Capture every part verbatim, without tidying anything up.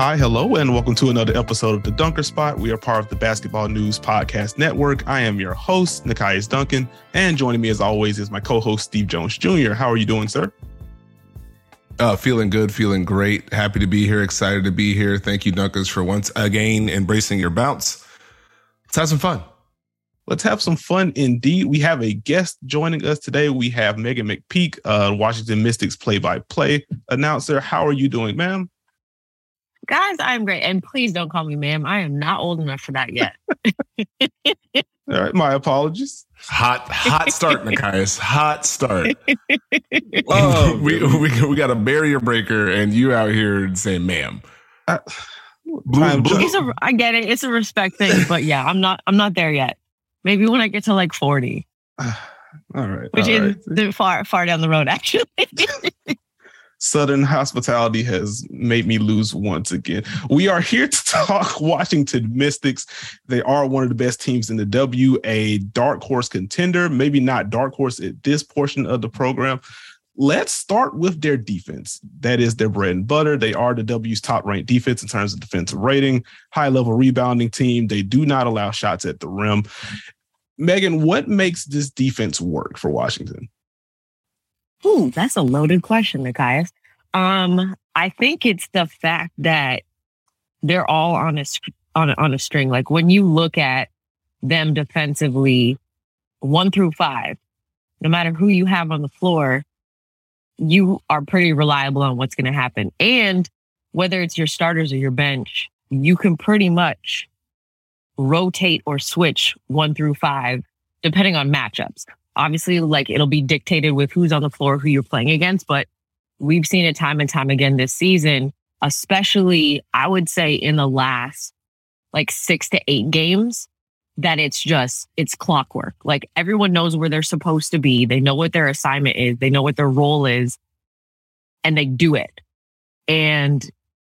Hi, hello, and welcome to another episode of The Dunker Spot. We are part of the Basketball News Podcast Network. I am your host, Nekias Duncan, and joining me as always is my co-host, Steve Jones Junior How are you doing, sir? Uh, feeling good, feeling great. Happy to be here, excited to be here. Thank you, Dunkers, for once again embracing your bounce. Let's have some fun. Let's have some fun indeed. We have a guest joining us today. We have Megan McPeak, uh, Washington Mystics play-by-play announcer. How are you doing, ma'am? Guys, I'm great. And please don't call me ma'am. I am not old enough for that yet. All right. My apologies. Hot, hot start, Nekias. Hot start. Oh, we, we we got a barrier breaker and you out here saying ma'am. I, blue, blue. It's a, I get it. It's a respect thing. But yeah, I'm not I'm not there yet. Maybe when I get to like forty. All right. Which all is right. far, far down the road, actually. Southern hospitality has made me lose once again. We are here to talk Washington Mystics. They are one of the best teams in the W, a dark horse contender, maybe not dark horse at this portion of the program. Let's start with their defense. That is their bread and butter. They are the W's top ranked defense in terms of defensive rating, high level rebounding team. They do not allow shots at the rim. Megan, what makes this defense work for Washington? Ooh, that's a loaded question, Nekias. Um, I think it's the fact that they're all on a on a, on a string. Like when you look at them defensively, one through five, no matter who you have on the floor, you are pretty reliable on what's going to happen. And whether it's your starters or your bench, you can pretty much rotate or switch one through five, depending on matchups. Obviously, like it'll be dictated with who's on the floor, who you're playing against, but we've seen it time and time again this season, especially I would say in the last like six to eight games, that it's just, it's clockwork. Like everyone knows where they're supposed to be. They know what their assignment is. They know what their role is, and they do it. And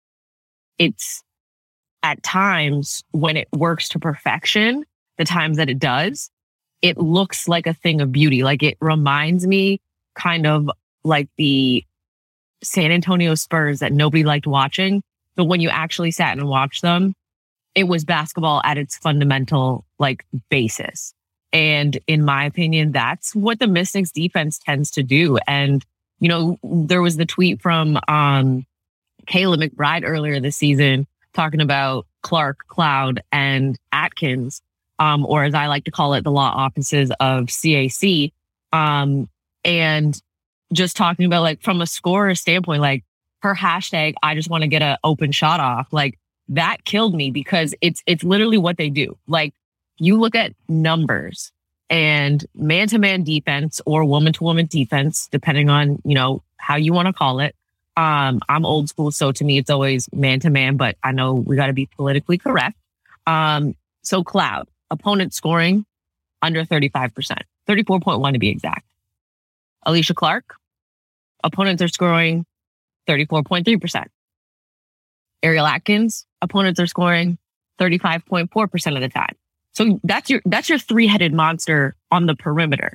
it's at times when it works to perfection, the times that it does, it looks like a thing of beauty. Like it reminds me kind of like the San Antonio Spurs that nobody liked watching. But when you actually sat and watched them, it was basketball at its fundamental like basis. And in my opinion, that's what the Mystics defense tends to do. And, you know, there was the tweet from um, Kayla McBride earlier this season talking about Clark, Cloud, and Atkins. Um, or as I like to call it, the law offices of C A C. Um, and just talking about like from a scorer standpoint, like her hashtag, I just want to get an open shot off. Like that killed me because it's, it's literally what they do. Like you look at numbers and man-to-man defense or woman-to-woman defense, depending on, you know, how you want to call it. Um, I'm old school. So to me, it's always man-to-man, but I know we got to be politically correct. Um, so Cloud. Opponent scoring under thirty-five percent, thirty-four point one to be exact. Alicia Clark, opponents are scoring thirty-four point three percent. Ariel Atkins, opponents are scoring thirty-five point four percent of the time. So that's your that's your three-headed monster on the perimeter.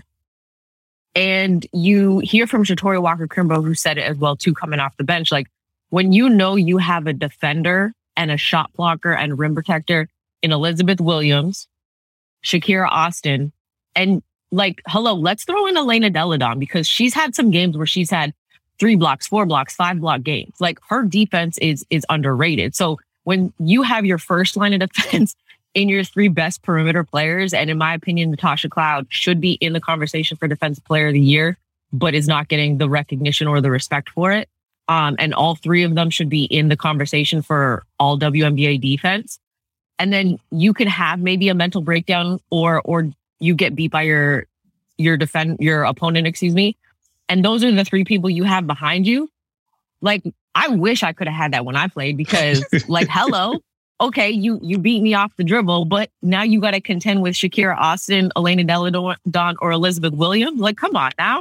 And you hear from Shatori Walker-Kimbrell, who said it as well too, coming off the bench. Like when you know you have a defender and a shot blocker and rim protector in Elizabeth Williams, Shakira Austin, and like, hello, let's throw in Elena Delle Donne because she's had some games where she's had three blocks, four blocks, five block games. Like her defense is is underrated. So when you have your first line of defense in your three best perimeter players, and in my opinion, Natasha Cloud should be in the conversation for Defensive Player of the Year, but is not getting the recognition or the respect for it. Um, and all three of them should be in the conversation for all W N B A defense. And then you could have maybe a mental breakdown or or you get beat by your your defend your opponent, excuse me. And those are the three people you have behind you. Like, I wish I could have had that when I played because like, hello, okay, you you beat me off the dribble, but now you got to contend with Shakira Austin, Elena Delle Donne, or Elizabeth Williams. Like, come on now.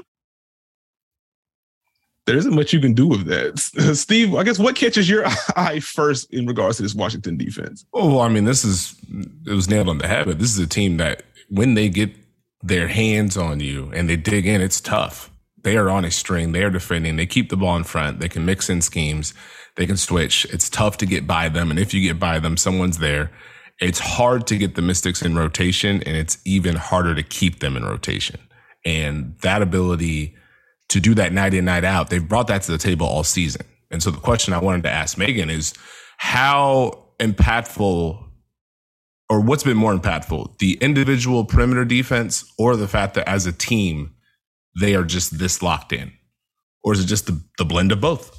There isn't much you can do with that. Steve, I guess what catches your eye first in regards to this Washington defense? Oh, well, I mean, this is, it was nailed on the head, but this is a team that when they get their hands on you and they dig in, it's tough. they are on a string. They are defending. They keep the ball in front. They can mix in schemes. They can switch. It's tough to get by them. And if you get by them, someone's there. It's hard to get the Mystics in rotation, and it's even harder to keep them in rotation. And that ability to do that night in, night out, they've brought that to the table all season. And so the question I wanted to ask Megan is how impactful, or what's been more impactful, the individual perimeter defense or the fact that as a team, they are just this locked in? Or is it just the, the blend of both?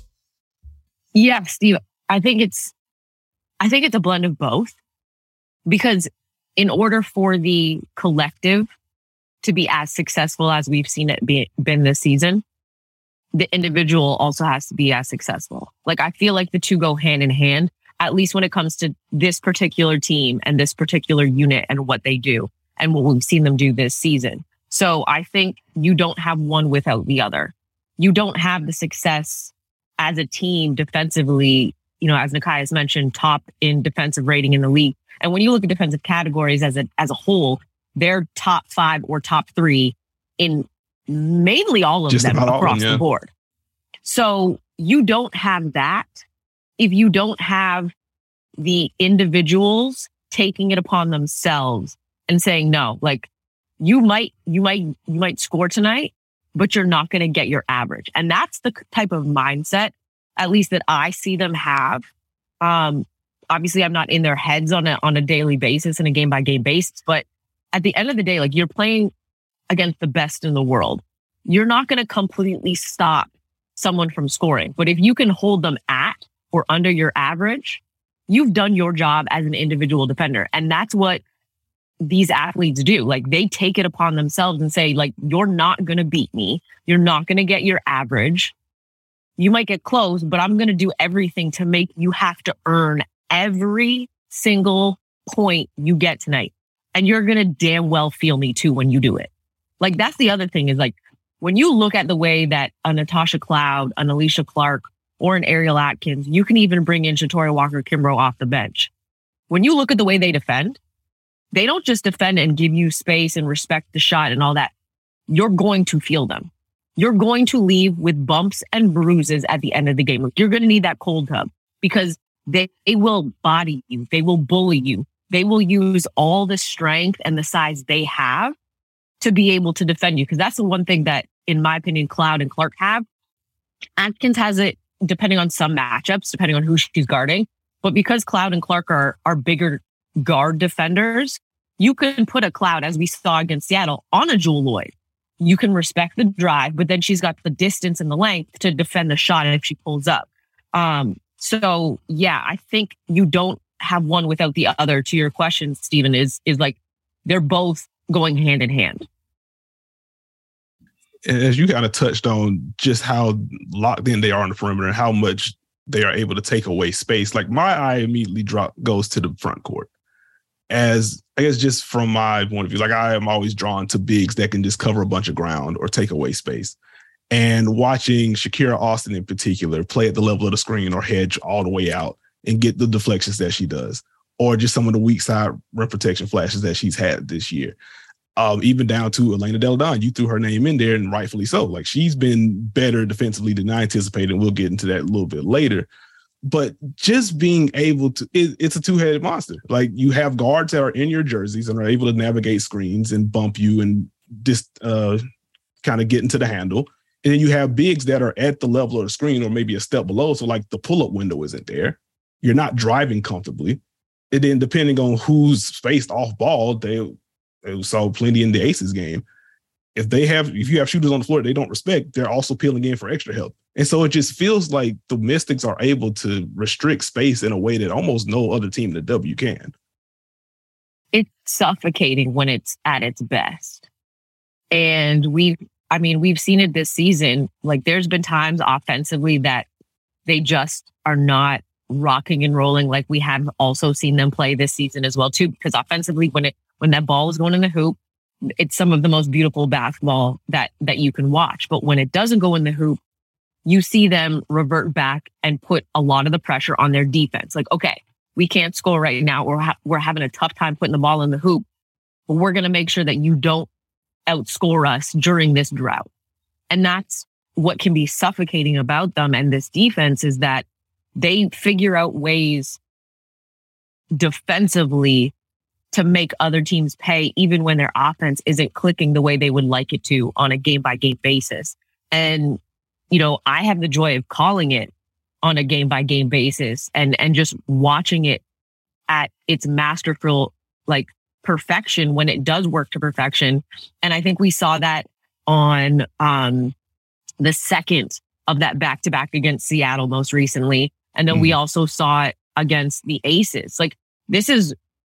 Yeah, Steve, I think it's, I think it's a blend of both, because in order for the collective to be as successful as we've seen it be, been this season, the individual also has to be as successful. Like, I feel like the two go hand in hand, at least when it comes to this particular team and this particular unit and what they do and what we've seen them do this season. So I think you don't have one without the other. You don't have the success as a team defensively, you know, as Nekias mentioned, top in defensive rating in the league. And when you look at defensive categories as a, as a whole, they're top five or top three in mainly all of Just them across them, yeah. the board. So you don't have that if you don't have the individuals taking it upon themselves and saying, no, like you might, you might, you might score tonight, but you're not going to get your average. And that's the type of mindset, at least that I see them have. Um, obviously I'm not in their heads on a, on a daily basis and a game by game basis, but at the end of the day, like, you're playing against the best in the world. You're not going to completely stop someone from scoring, but if you can hold them at or under your average, you've done your job as an individual defender. And that's what these athletes do. Like, they take it upon themselves and say, like, you're not going to beat me. You're not going to get your average. You might get close, but I'm going to do everything to make you have to earn every single point you get tonight. And you're going to damn well feel me too when you do it. Like, that's the other thing is, like, when you look at the way that a Natasha Cloud, an Alicia Clark, or an Ariel Atkins, you can even bring in Shatori Walker-Kimbrough off the bench. When you look at the way they defend, they don't just defend and give you space and respect the shot and all that. You're going to feel them. You're going to leave with bumps and bruises at the end of the game. You're going to need that cold tub because they, they will body you. They will bully you. They will use all the strength and the size they have to be able to defend you. Because that's the one thing that, in my opinion, Cloud and Clark have. Atkins has it depending on some matchups, depending on who she's guarding. But because Cloud and Clark are, are bigger guard defenders, you can put a Cloud, as we saw against Seattle, on a Jewell Loyd. You can respect the drive, but then she's got the distance and the length to defend the shot if she pulls up. Um, so, yeah, I think you don't have one without the other. To your question, Stephen, is is like they're both going hand in hand. As you kind of touched on just how locked in they are on the perimeter and how much they are able to take away space, like my eye immediately drop goes to the front court. As I guess just from my point of view, like I am always drawn to bigs that can just cover a bunch of ground or take away space. And watching Shakira Austin in particular play at the level of the screen or hedge all the way out and get the deflections that she does, or just some of the weak side rim protection flashes that she's had this year. Um, even down to Elena Delle Donne, you threw her name in there, and rightfully so. Like, she's been better defensively than I anticipated, and we'll get into that a little bit later. But just being able to, it, it's a two-headed monster. Like, you have guards that are in your jerseys and are able to navigate screens and bump you and just uh, kind of get into the handle. And then you have bigs that are at the level of the screen or maybe a step below. So, like, the pull-up window isn't there. You're not driving comfortably. And then depending on who's spaced off ball, they, they saw plenty in the Aces game. If they have, if you have shooters on the floor they don't respect, they're also peeling in for extra help. And so it just feels like the Mystics are able to restrict space in a way that almost no other team in the W can. It's suffocating when it's at its best. And we've, I mean, we've seen it this season. Like, there's been times offensively that they just are not rocking and rolling like we have also seen them play this season as well, too. Because offensively, when it when that ball is going in the hoop, it's some of the most beautiful basketball that that you can watch. But when it doesn't go in the hoop, you see them revert back and put a lot of the pressure on their defense. Like, okay, we can't score right now. We're ha- we're having a tough time putting the ball in the hoop, but we're going to make sure that you don't outscore us during this drought. And that's what can be suffocating about them and this defense is that they figure out ways defensively to make other teams pay, even when their offense isn't clicking the way they would like it to on a game by game basis. And, you know, I have the joy of calling it on a game by game basis and, and just watching it at its masterful, like perfection when it does work to perfection. And I think we saw that on, um, the second of that back to back against Seattle most recently. And then mm. we also saw it against the Aces. Like this is,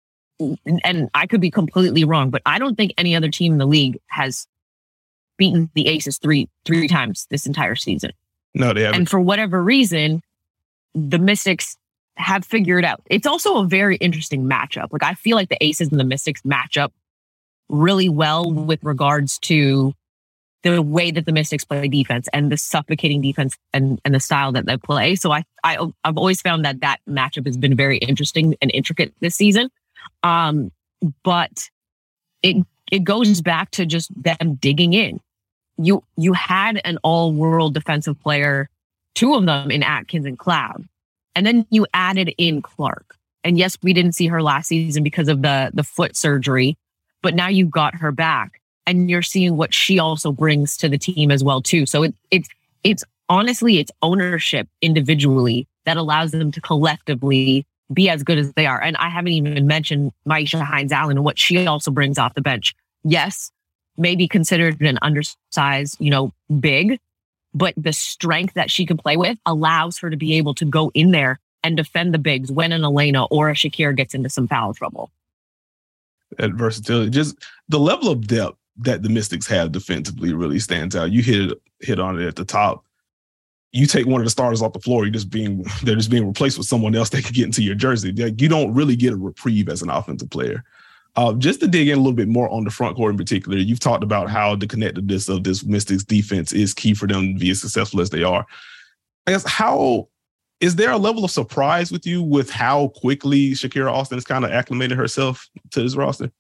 and I could be completely wrong, but I don't think any other team in the league has beaten the Aces three three times this entire season. No, they haven't. And for whatever reason, the Mystics have figured out. It's also a very interesting matchup. Like I feel like the Aces and the Mystics match up really well with regards to the way that the Mystics play defense and the suffocating defense and, and the style that they play. So I, I, I've always found that that matchup has been very interesting and intricate this season. Um, but it, it goes back to just them digging in. You, you had an all world defensive player, two of them in Atkins and Cloud. And then you added in Clark. And yes, we didn't see her last season because of the, the foot surgery, but now you've got her back. And you're seeing what she also brings to the team as well, too. So it, it's it's honestly, it's ownership individually that allows them to collectively be as good as they are. And I haven't even mentioned Myisha Hines-Allen and what she also brings off the bench. Yes, maybe considered an undersized, you know, big, but the strength that she can play with allows her to be able to go in there and defend the bigs when an Elena or a Shakira gets into some foul trouble. That versatility, just the level of depth that the Mystics have defensively really stands out. You hit it, hit on it at the top. You take one of the starters off the floor, you're just being they're just being replaced with someone else that could get into your jersey. You don't really get a reprieve as an offensive player. Uh, just to dig in a little bit more on the front court in particular, you've talked about how the connectedness of this Mystics defense is key for them to be as successful as they are. I guess how is there a level of surprise with you with how quickly Shakira Austin has kind of acclimated herself to this roster?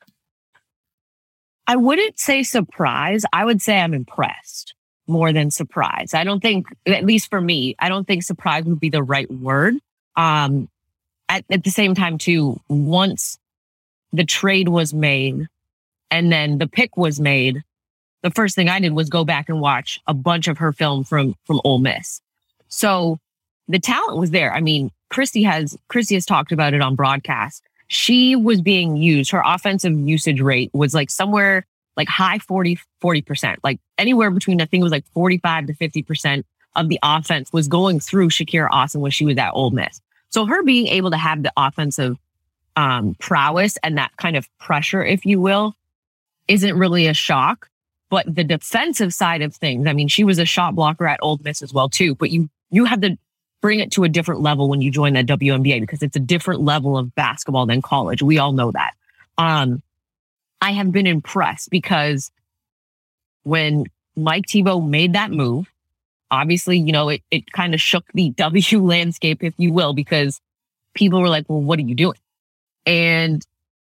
I wouldn't say surprise. I would say I'm impressed more than surprise. I don't think, at least for me, I don't think surprise would be the right word. Um, at, at the same time, too, once the trade was made and then the pick was made, the first thing I did was go back and watch a bunch of her film from, from Ole Miss. So the talent was there. I mean, Christy has, Christy has talked about it on broadcast. She was being used. Her offensive usage rate was like somewhere like high forty, forty percent, like anywhere between, I think it was like forty-five to fifty percent of the offense was going through Shakira Austin when she was at Ole Miss. So her being able to have the offensive um, prowess and that kind of pressure, if you will, isn't really a shock. But the defensive side of things, I mean, she was a shot blocker at Ole Miss as well, too. But you you have to bring it to a different level when you join that W N B A because it's a different level of basketball than college. We all know that. Um, I have been impressed because when Mike Thibault made that move, obviously, you know, it, it kind of shook the W landscape, if you will, because people were like, well, what are you doing? And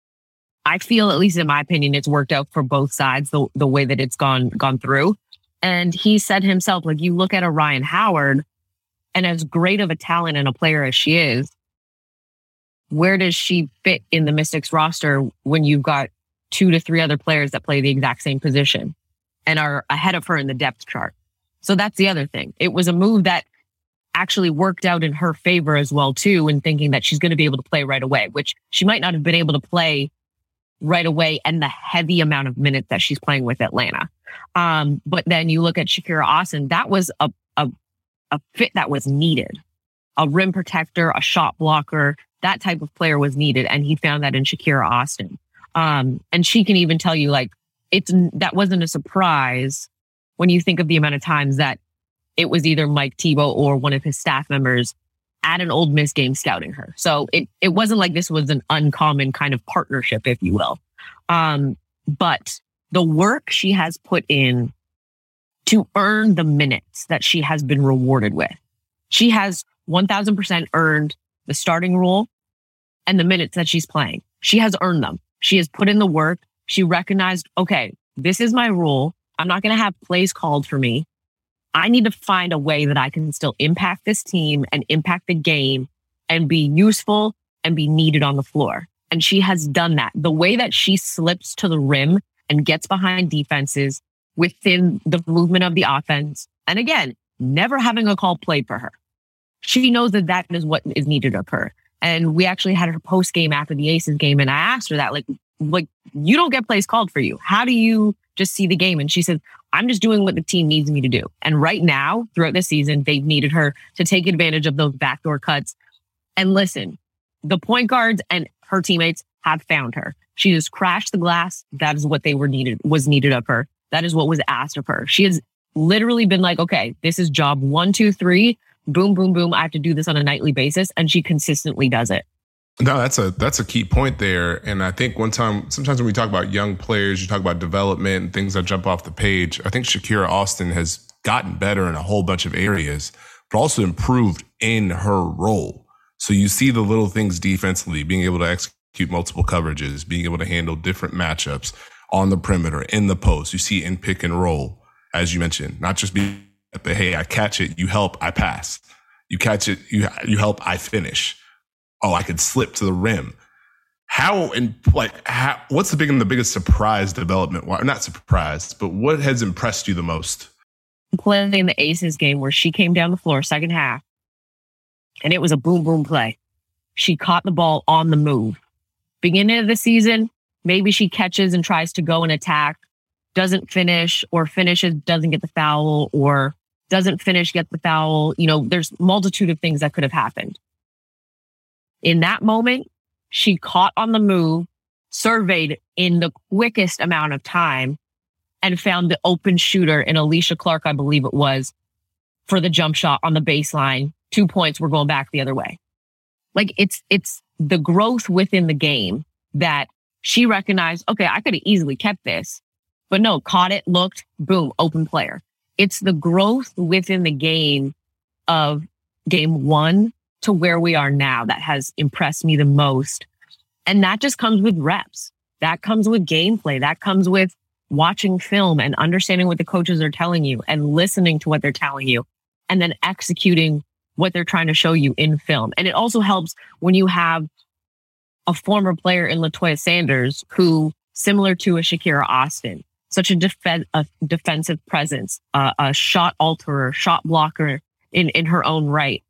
I feel, at least in my opinion, it's worked out for both sides, the, the way that it's gone, gone through. And he said himself, like, you look at a Ryan Howard, and as great of a talent and a player as she is, where does she fit in the Mystics roster when you've got two to three other players that play the exact same position and are ahead of her in the depth chart? So that's the other thing. It was a move that actually worked out in her favor as well, too, in thinking that she's going to be able to play right away, which she might not have been able to play right away and the heavy amount of minutes that she's playing with Atlanta. Um, but then you look at Shakira Austin, that was a, a a fit that was needed. A rim protector, a shot blocker, that type of player was needed. And he found that in Shakira Austin. Um, and she can even tell you, like, it's that wasn't a surprise when you think of the amount of times that it was either Mike Thibault or one of his staff members at an Ole Miss game scouting her. So it, it wasn't like this was an uncommon kind of partnership, if you will. Um, but the work she has put in to earn the minutes that she has been rewarded with. She has one thousand percent earned the starting role and the minutes that she's playing. She has earned them. She has put in the work. She recognized, okay, this is my role. I'm not going to have plays called for me. I need to find a way that I can still impact this team and impact the game and be useful and be needed on the floor. And she has done that. The way that she slips to the rim and gets behind defenses within the movement of the offense. And again, never having a call played for her. She knows that that is what is needed of her. And we actually had her post game after the Aces game. And I asked her that, like, like, you don't get plays called for you. How do you just see the game? And she said, I'm just doing what the team needs me to do. And right now, throughout the season, they've needed her to take advantage of those backdoor cuts. And listen, the point guards and her teammates have found her. She has crashed the glass. That is what they were needed, was needed of her. That is what was asked of her. She has literally been like, okay, this is job one, two, three. Boom, boom, boom. I have to do this on a nightly basis. And she consistently does it. No, that's a that's a key point there. And I think one time, sometimes when we talk about young players, you talk about development and things that jump off the page. I think Shakira Austin has gotten better in a whole bunch of areas, but also improved in her role. So you see the little things defensively, being able to execute multiple coverages, being able to handle different matchups on the perimeter, in the post. You see in pick and roll, as you mentioned, not just be at the, hey, I catch it, you help, I pass. You catch it, you you help, I finish. Oh, I could slip to the rim. How and like how, what's the big the biggest surprise development? Well, not surprised, but what has impressed you the most? Playing the Aces game where she came down the floor second half, and it was a boom boom play. She caught the ball on the move. Beginning of the season, maybe she catches and tries to go and attack, doesn't finish, or finishes, doesn't get the foul, or doesn't finish, get the foul. You know, there's multitude of things that could have happened. In that moment, she caught on the move, surveyed in the quickest amount of time, and found the open shooter in Alicia Clark, I believe it was, for the jump shot on the baseline. Two points were going back the other way. Like it's, it's the growth within the game that she recognized, okay, I could have easily kept this, but no, caught it, looked, boom, open player. It's the growth within the game of game one to where we are now that has impressed me the most. And that just comes with reps. That comes with gameplay. That comes with watching film and understanding what the coaches are telling you and listening to what they're telling you and then executing what they're trying to show you in film. And it also helps when you have a former player in LaToya Sanders who, similar to a Shakira Austin, such a, def- a defensive presence, uh, a shot alterer, shot blocker in, in her own right.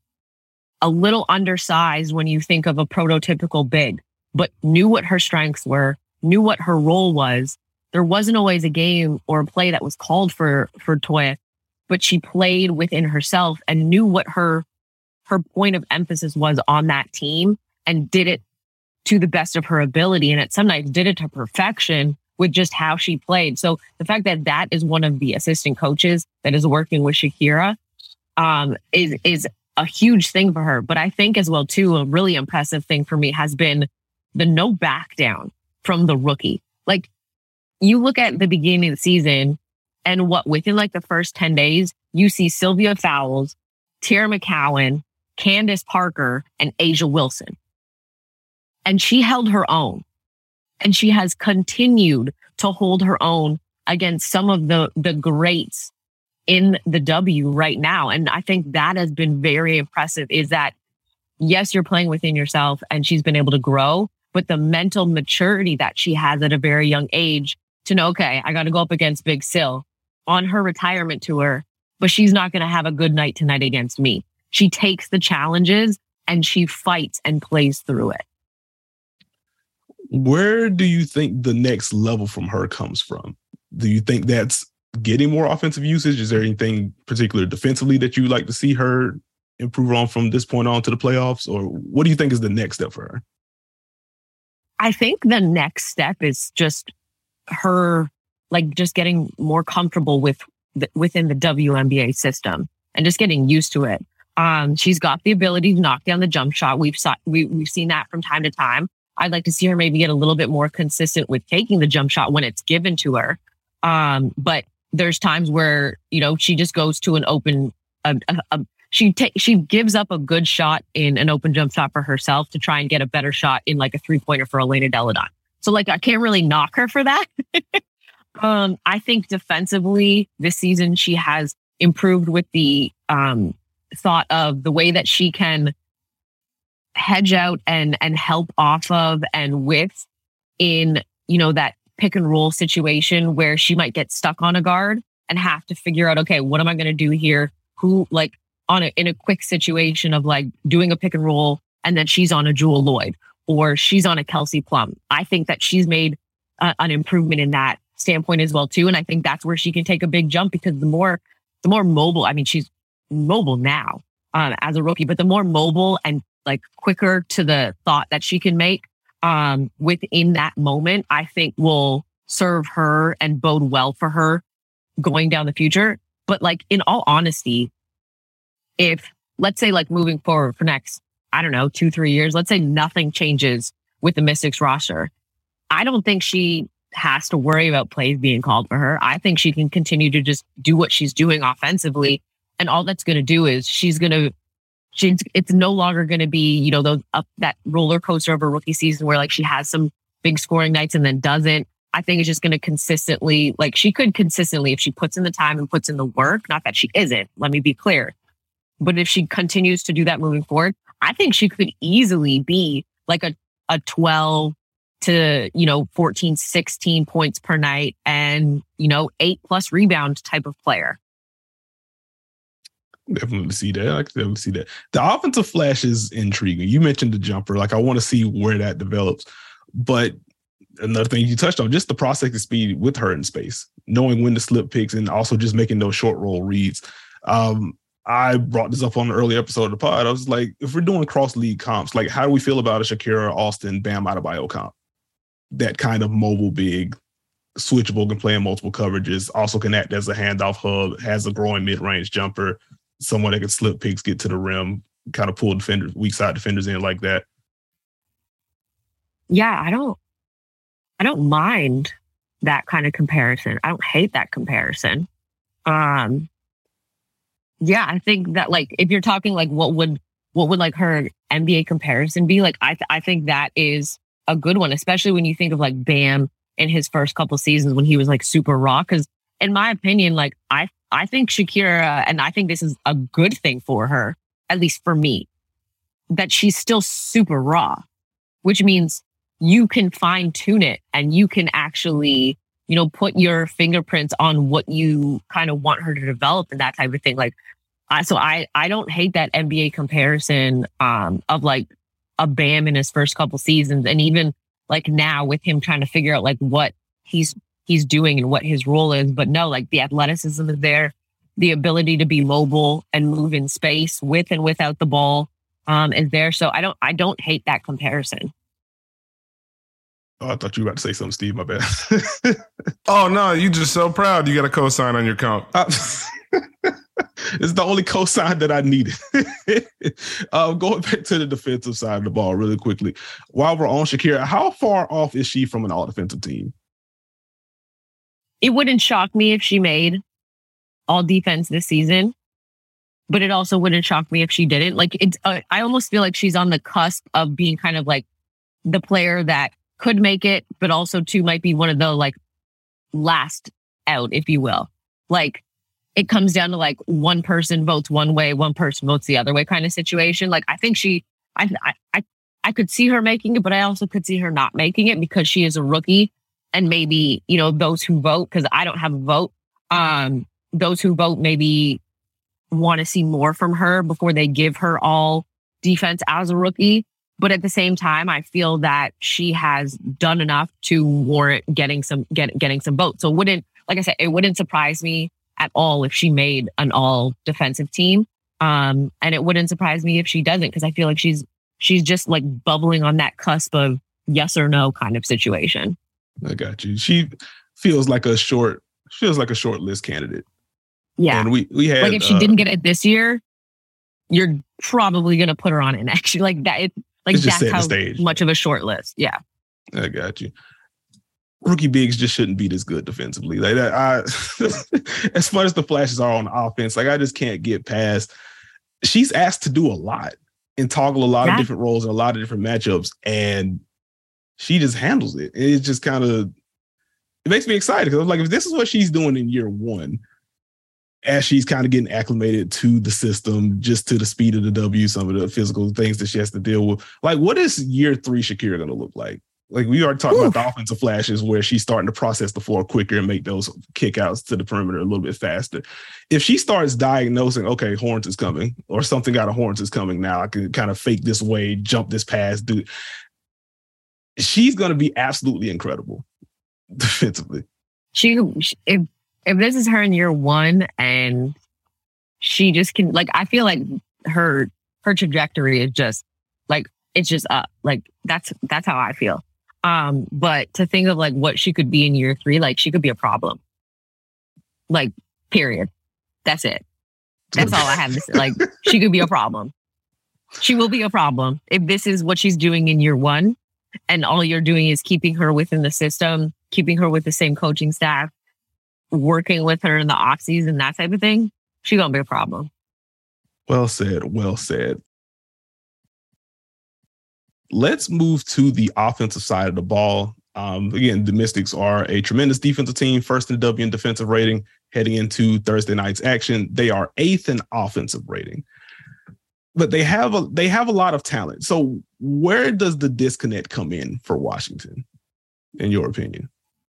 A little undersized when you think of a prototypical big, but knew what her strengths were, knew what her role was. There wasn't always a game or a play that was called for, for Toya, but she played within herself and knew what her, her point of emphasis was on that team and did it to the best of her ability. And at some nights did it to perfection with just how she played. So the fact that that is one of the assistant coaches that is working with Shakira um, is, is a huge thing for her. But I think as well, too, a really impressive thing for me has been the no back down from the rookie. Like you look at the beginning of the season and what within like the first ten days, you see Sylvia Fowles, Tara McCowan, Candace Parker, and Asia Wilson. And she held her own. And she has continued to hold her own against some of the, the greats in the W right now. And I think that has been very impressive is that, yes, you're playing within yourself and she's been able to grow, but the mental maturity that she has at a very young age to know, okay, I got to go up against Big Sil on her retirement tour, but she's not going to have a good night tonight against me. She takes the challenges and she fights and plays through it. Where do you think the next level from her comes from? Do you think that's getting more offensive usage? Is there anything particular defensively that you like to see her improve on from this point on to the playoffs? Or what do you think is the next step for her? I think the next step is just her, like, just getting more comfortable with the, within the W N B A system and just getting used to it. Um, she's got the ability to knock down the jump shot. We've saw, we, we've seen that from time to time. I'd like to see her maybe get a little bit more consistent with taking the jump shot when it's given to her. Um, but there's times where, you know, she just goes to an open, a, a, a, she ta- she gives up a good shot in an open jump shot for herself to try and get a better shot in like a three pointer for Elena Deladon. So like, I can't really knock her for that. um, I think defensively this season, she has improved with the um, thought of the way that she can hedge out and and help off of and with in, you know, that pick and roll situation where she might get stuck on a guard and have to figure out, okay, what am I going to do here? Who, like, on a, in a quick situation of like doing a pick and roll and then she's on a Jewel Lloyd or she's on a Kelsey Plum. I think that she's made uh, an improvement in that standpoint as well too. And I think that's where she can take a big jump because the more, the more mobile, I mean, she's mobile now um, as a rookie, but the more mobile and like quicker to the thought that she can make um, within that moment, I think will serve her and bode well for her going down the future. But like, in all honesty, if let's say like moving forward for next, I don't know, two, three years, let's say nothing changes with the Mystics roster. I don't think she has to worry about plays being called for her. I think she can continue to just do what she's doing offensively. And all that's going to do is she's going to, she's, it's no longer going to be, you know, those up that roller coaster of a rookie season where like she has some big scoring nights and then doesn't. I think it's just going to consistently, like she could consistently, if she puts in the time and puts in the work, not that she isn't, let me be clear. But if she continues to do that moving forward, I think she could easily be like a, a twelve to, you know, fourteen, sixteen points per night and, you know, eight plus rebound type of player. Definitely see that. I can definitely see that. The offensive flash is intriguing. You mentioned the jumper. Like, I want to see where that develops. But another thing you touched on, just the processing speed with her in space, knowing when to slip picks and also just making those short roll reads. Um, I brought this up on an early episode of the pod. I was like, if we're doing cross league comps, like how do we feel about a Shakira, Austin, Bam Adebayo comp? That kind of mobile big, switchable, can play in multiple coverages, also can act as a handoff hub, has a growing mid-range jumper, someone that can slip picks, get to the rim, kind of pull defenders, weak side defenders in like that. Yeah, I don't, I don't mind that kind of comparison. I don't hate that comparison. Um, yeah, I think that like if you're talking like what would what would like her N B A comparison be, like I th- I think that is a good one, especially when you think of like Bam in his first couple seasons when he was like super raw. Because in my opinion, like I I think Shakira, and I think this is a good thing for her, at least for me, that she's still super raw, which means you can fine tune it and you can actually, you know, put your fingerprints on what you kind of want her to develop and that type of thing. Like, I, so I, I don't hate that N B A comparison um, of like a Bam in his first couple seasons. And even like now with him trying to figure out like what he's, he's doing and what his role is. But no, like the athleticism is there, the ability to be mobile and move in space with and without the ball um, is there. So I don't, I don't hate that comparison. Oh, I thought you were about to say something, Steve. My bad. Oh, no, you just so proud you got a cosign on your comp. Uh, it's the only cosign that I needed. uh, going back to the defensive side of the ball really quickly. While we're on Shakira, how far off is she from an all-defensive team? It wouldn't shock me if she made all defense this season, but it also wouldn't shock me if she didn't. Like, it's, uh, I almost feel like she's on the cusp of being kind of like the player that could make it, but also too might be one of the like last out, if you will. Like it comes down to like one person votes one way, one person votes the other way kind of situation. Like I think she, I, I, I could see her making it, but I also could see her not making it because she is a rookie, and maybe, you know, those who vote, because I don't have a vote, um, those who vote maybe want to see more from her before they give her all defense as a rookie. But at the same time, I feel that she has done enough to warrant getting some get, getting some votes. So it wouldn't, like I said, it wouldn't surprise me at all if she made an all defensive team. Um, and it wouldn't surprise me if she doesn't, because I feel like she's she's just like bubbling on that cusp of yes or no kind of situation. I got you. She feels like a short feels like a short list candidate. Yeah, and we we had like if she uh, didn't get it this year, you're probably gonna put her on it next year. Like that. It, Like that's how much of a short list. Yeah. I got you. Rookie bigs just shouldn't be this good defensively. Like that, I as far as the flashes are on offense, like I just can't get past. She's asked to do a lot and toggle a lot yeah. of different roles and a lot of different matchups, and she just handles it. It's just kind of, it makes me excited because I'm like, if this is what she's doing in year one, as she's kind of getting acclimated to the system, just to the speed of the W, some of the physical things that she has to deal with. Like, what is year three Shakira going to look like? Like, we already talked Oof. about the offensive flashes where she's starting to process the floor quicker and make those kickouts to the perimeter a little bit faster. If she starts diagnosing, okay, Horns is coming, or something out of Horns is coming now, I can kind of fake this way, jump this pass, do. She's going to be absolutely incredible defensively. She, if if this is her in year one, and she just can, like, I feel like her her trajectory is just like it's just up. Like that's that's how I feel. Um, but to think of like what she could be in year three, like she could be a problem. Like, period. That's it. That's all I have to say. Like, she could be a problem. She will be a problem. If this is what she's doing in year one, and all you're doing is keeping her within the system, keeping her with the same coaching staff, working with her in the off season, that type of thing, she's gonna be a problem. Well said. Well said. Let's move to the offensive side of the ball. Um, again, the Mystics are a tremendous defensive team, first in the W in defensive rating. Heading into Thursday night's action, they are eighth in offensive rating, but they have a they have a lot of talent. So, where does the disconnect come in for Washington, in your opinion?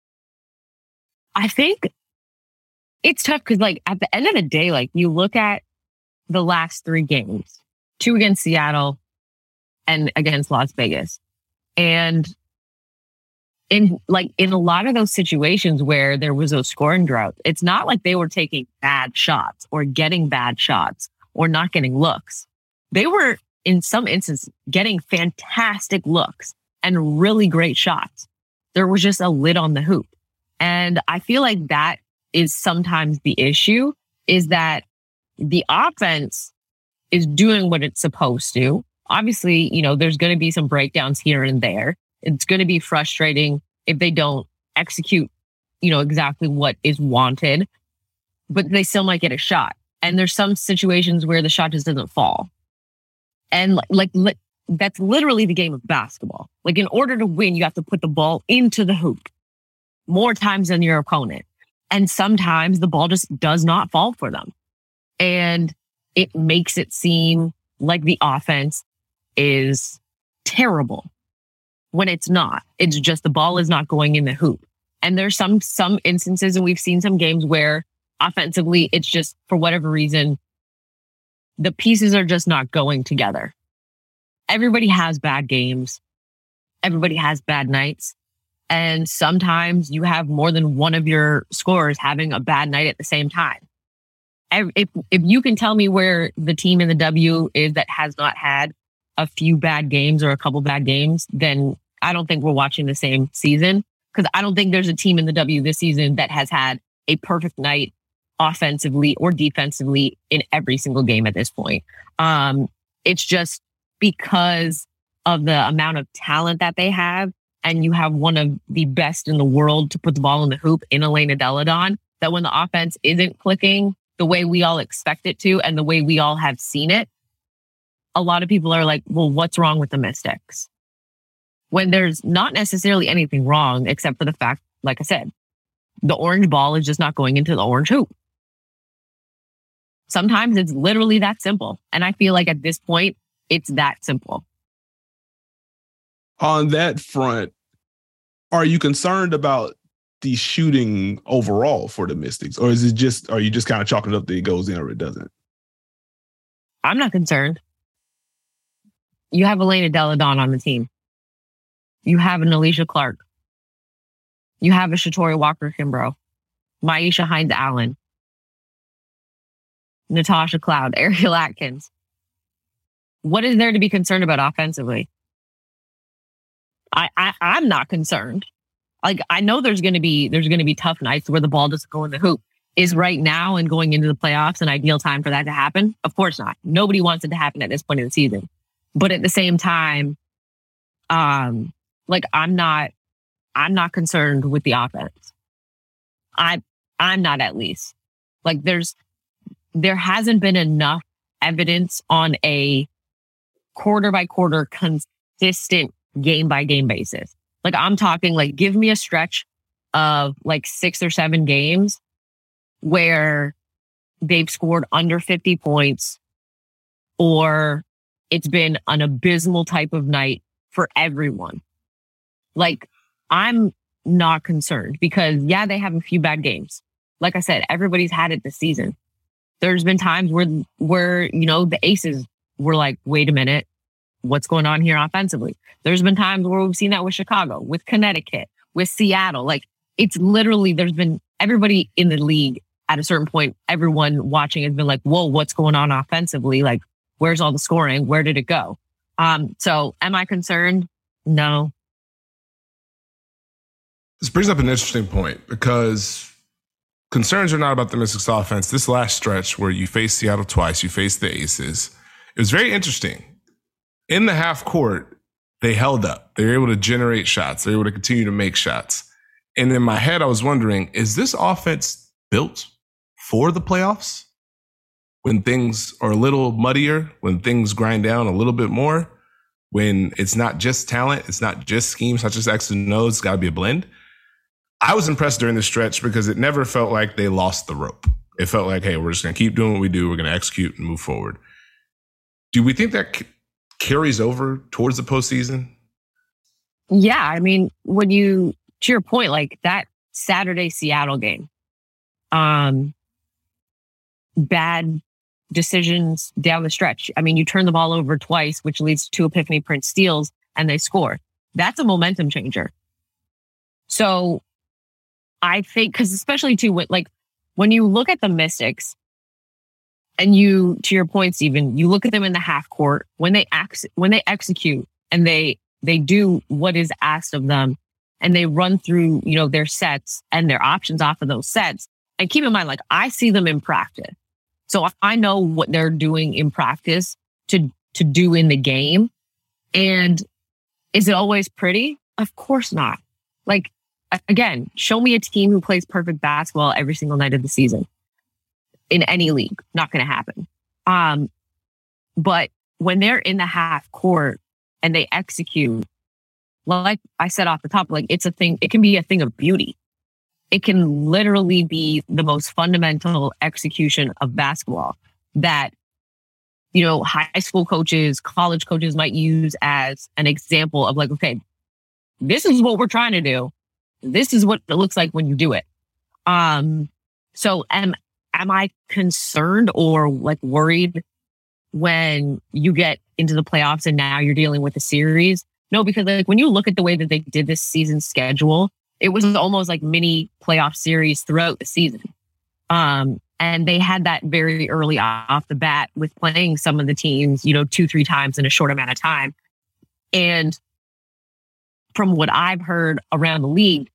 I think it's tough because, like, at the end of the day, like, you look at the last three games, two against Seattle and against Las Vegas. And in like in a lot of those situations where there was those scoring droughts, it's not like they were taking bad shots or getting bad shots or not getting looks. They were, in some instances, getting fantastic looks and really great shots. There was just a lid on the hoop. And I feel like that is sometimes the issue, is that the offense is doing what it's supposed to. Obviously, you know, there's going to be some breakdowns here and there. It's going to be frustrating if they don't execute, you know, exactly what is wanted, but they still might get a shot. And there's some situations where the shot just doesn't fall. And like, like that's literally the game of basketball. Like, in order to win, you have to put the ball into the hoop more times than your opponent. And sometimes the ball just does not fall for them. And it makes it seem like the offense is terrible when it's not. It's just the ball is not going in the hoop. And there's some some instances, and we've seen some games where offensively, it's just, for whatever reason, the pieces are just not going together. Everybody has bad games. Everybody has bad nights. And sometimes you have more than one of your scorers having a bad night at the same time. If if you can tell me where the team in the W is that has not had a few bad games or a couple bad games, then I don't think we're watching the same season. Because I don't think there's a team in the W this season that has had a perfect night offensively or defensively in every single game at this point. Um, it's just because of the amount of talent that they have, and you have one of the best in the world to put the ball in the hoop in Elena Delle Donne, that when the offense isn't clicking the way we all expect it to and the way we all have seen it, a lot of people are like, well, what's wrong with the Mystics? When there's not necessarily anything wrong, except for the fact, like I said, the orange ball is just not going into the orange hoop. Sometimes it's literally that simple. And I feel like at this point, it's that simple. On that front, are you concerned about the shooting overall for the Mystics? Or is it just, are you just kind of chalking it up that it goes in or it doesn't? I'm not concerned. You have Elena Delle Donne on the team. You have an Alicia Clark. You have a Shatori Walker-Kimbrough, Maisha Hines-Allen, Natasha Cloud, Ariel Atkins. What is there to be concerned about offensively? I, I I'm not concerned. Like, I know there's going to be there's going to be tough nights where the ball doesn't go in the hoop. Is right now and going into the playoffs an ideal time for that to happen? Of course not. Nobody wants it to happen at this point in the season. But at the same time, um, like I'm not I'm not concerned with the offense. I I'm not, at least. Like there's there hasn't been enough evidence on a quarter by quarter consistent game by game basis. Like I'm talking like give me a stretch of like six or seven games where they've scored under fifty points, or it's been an abysmal type of night for everyone. Like, I'm not concerned because, yeah, they have a few bad games. Like I said, everybody's had it this season. There's been times where, where, you know, the Aces were like, wait a minute, what's going on here offensively? There's been times where we've seen that with Chicago, with Connecticut, with Seattle. Like, it's literally, there's been everybody in the league at a certain point, everyone watching has been like, whoa, what's going on offensively? Like, where's all the scoring? Where did it go? Um, so am I concerned? No. This brings up an interesting point because concerns are not about the Mystics offense. This last stretch where you faced Seattle twice, you faced the Aces, it was very interesting. In the half court, they held up. They were able to generate shots. They were able to continue to make shots. And in my head, I was wondering, is this offense built for the playoffs? When things are a little muddier, when things grind down a little bit more, when it's not just talent, it's not just schemes, not just X and O's, it's got to be a blend. I was impressed during the stretch because it never felt like they lost the rope. It felt like, hey, we're just going to keep doing what we do. We're going to execute and move forward. Do we think that c- carries over towards the postseason? Yeah. I mean, when you, to your point, like that Saturday Seattle game, um, bad decisions down the stretch. I mean, you turn the ball over twice, which leads to two Epiphany Prince steals, and they score. That's a momentum changer. So I think, because especially too, like when you look at the Mystics, and you, to your point, Stephen, you look at them in the half court when they ex- when they execute and they they do what is asked of them, and they run through, you know, their sets and their options off of those sets. And keep in mind, like, I see them in practice. So I know what they're doing in practice to, to do in the game. And is it always pretty? Of course not. Like, again, show me a team who plays perfect basketball every single night of the season in any league. Not going to happen. Um, but when they're in the half court and they execute, like I said off the top, like it's a thing, it can be a thing of beauty. It can literally be the most fundamental execution of basketball that, you know, high school coaches, college coaches might use as an example of like, okay, this is what we're trying to do. This is what it looks like when you do it. Um, so am, am I concerned or like worried when you get into the playoffs and now you're dealing with a series? No, because like when you look at the way that they did this season schedule, it was almost like mini playoff series throughout the season. Um, and they had that very early off the bat with playing some of the teams, you know, two, three times in a short amount of time. And from what I've heard around the league,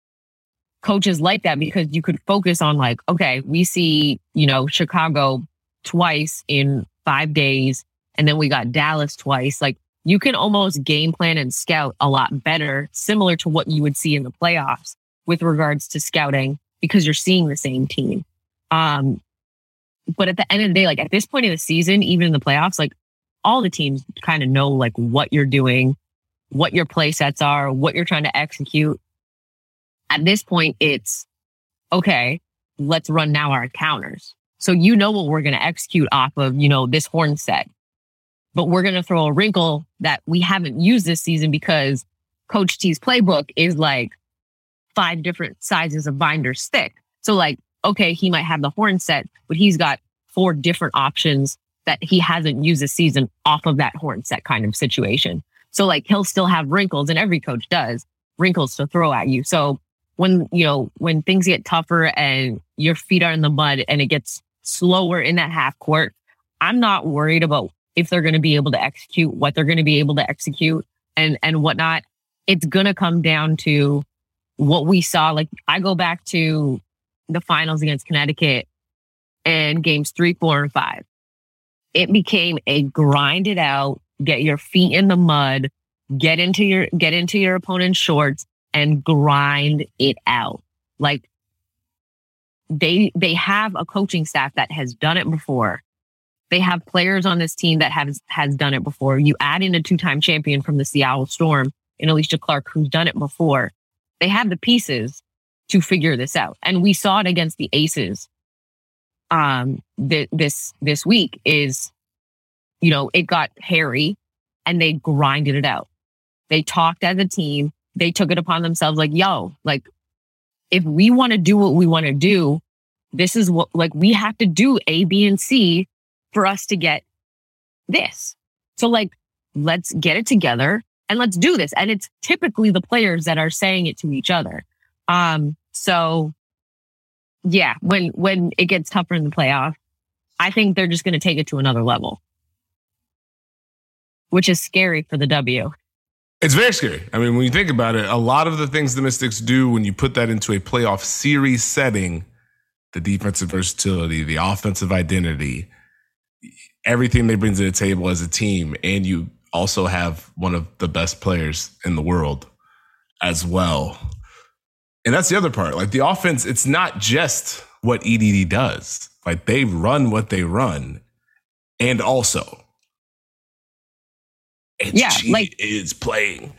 coaches like that because you could focus on like, okay, we see, you know, Chicago twice in five days, and then we got Dallas twice. Like, you can almost game plan and scout a lot better, similar to what you would see in the playoffs with regards to scouting, because you're seeing the same team. Um, but at the end of the day, like at this point in the season, even in the playoffs, like all the teams kind of know like what you're doing, what your play sets are, what you're trying to execute. At this point, it's okay, let's run now our counters. So you know what we're going to execute off of, you know, this horn set. But we're going to throw a wrinkle that we haven't used this season because Coach T's playbook is like five different sizes of binders thick. So like, okay, he might have the horn set, but he's got four different options that he hasn't used this season off of that horn set kind of situation. So like, he'll still have wrinkles, and every coach does, wrinkles to throw at you. So when, you know, when things get tougher and your feet are in the mud and it gets slower in that half court, I'm not worried about if they're going to be able to execute, what they're going to be able to execute and, and whatnot. It's going to come down to what we saw. Like, I go back to the finals against Connecticut and games three, four, and five. It became a grind it out, get your feet in the mud, get into your, get into your opponent's shorts and grind it out. Like, they, they have a coaching staff that has done it before. They have players on this team that has, has done it before. You add in a two-time champion from the Seattle Storm in Alicia Clark, who's done it before. They have the pieces to figure this out. And we saw it against the Aces. um, th- this this week is, you know, it got hairy and they grinded it out. They talked as a team. They took it upon themselves like, yo, like, if we want to do what we want to do, this is what, like, we have to do A, B, and C for us to get this. So, like, let's get it together and let's do this. And it's typically the players that are saying it to each other. Um, so, yeah, when when it gets tougher in the playoff, I think they're just going to take it to another level, which is scary for the W. It's very scary. I mean, when you think about it, a lot of the things the Mystics do when you put that into a playoff series setting, the defensive versatility, the offensive identity, everything they bring to the table as a team, and you also have one of the best players in the world as well. And that's the other part. Like, the offense, it's not just what E D D does. Like, they run what they run. And also, H G yeah, like, is playing.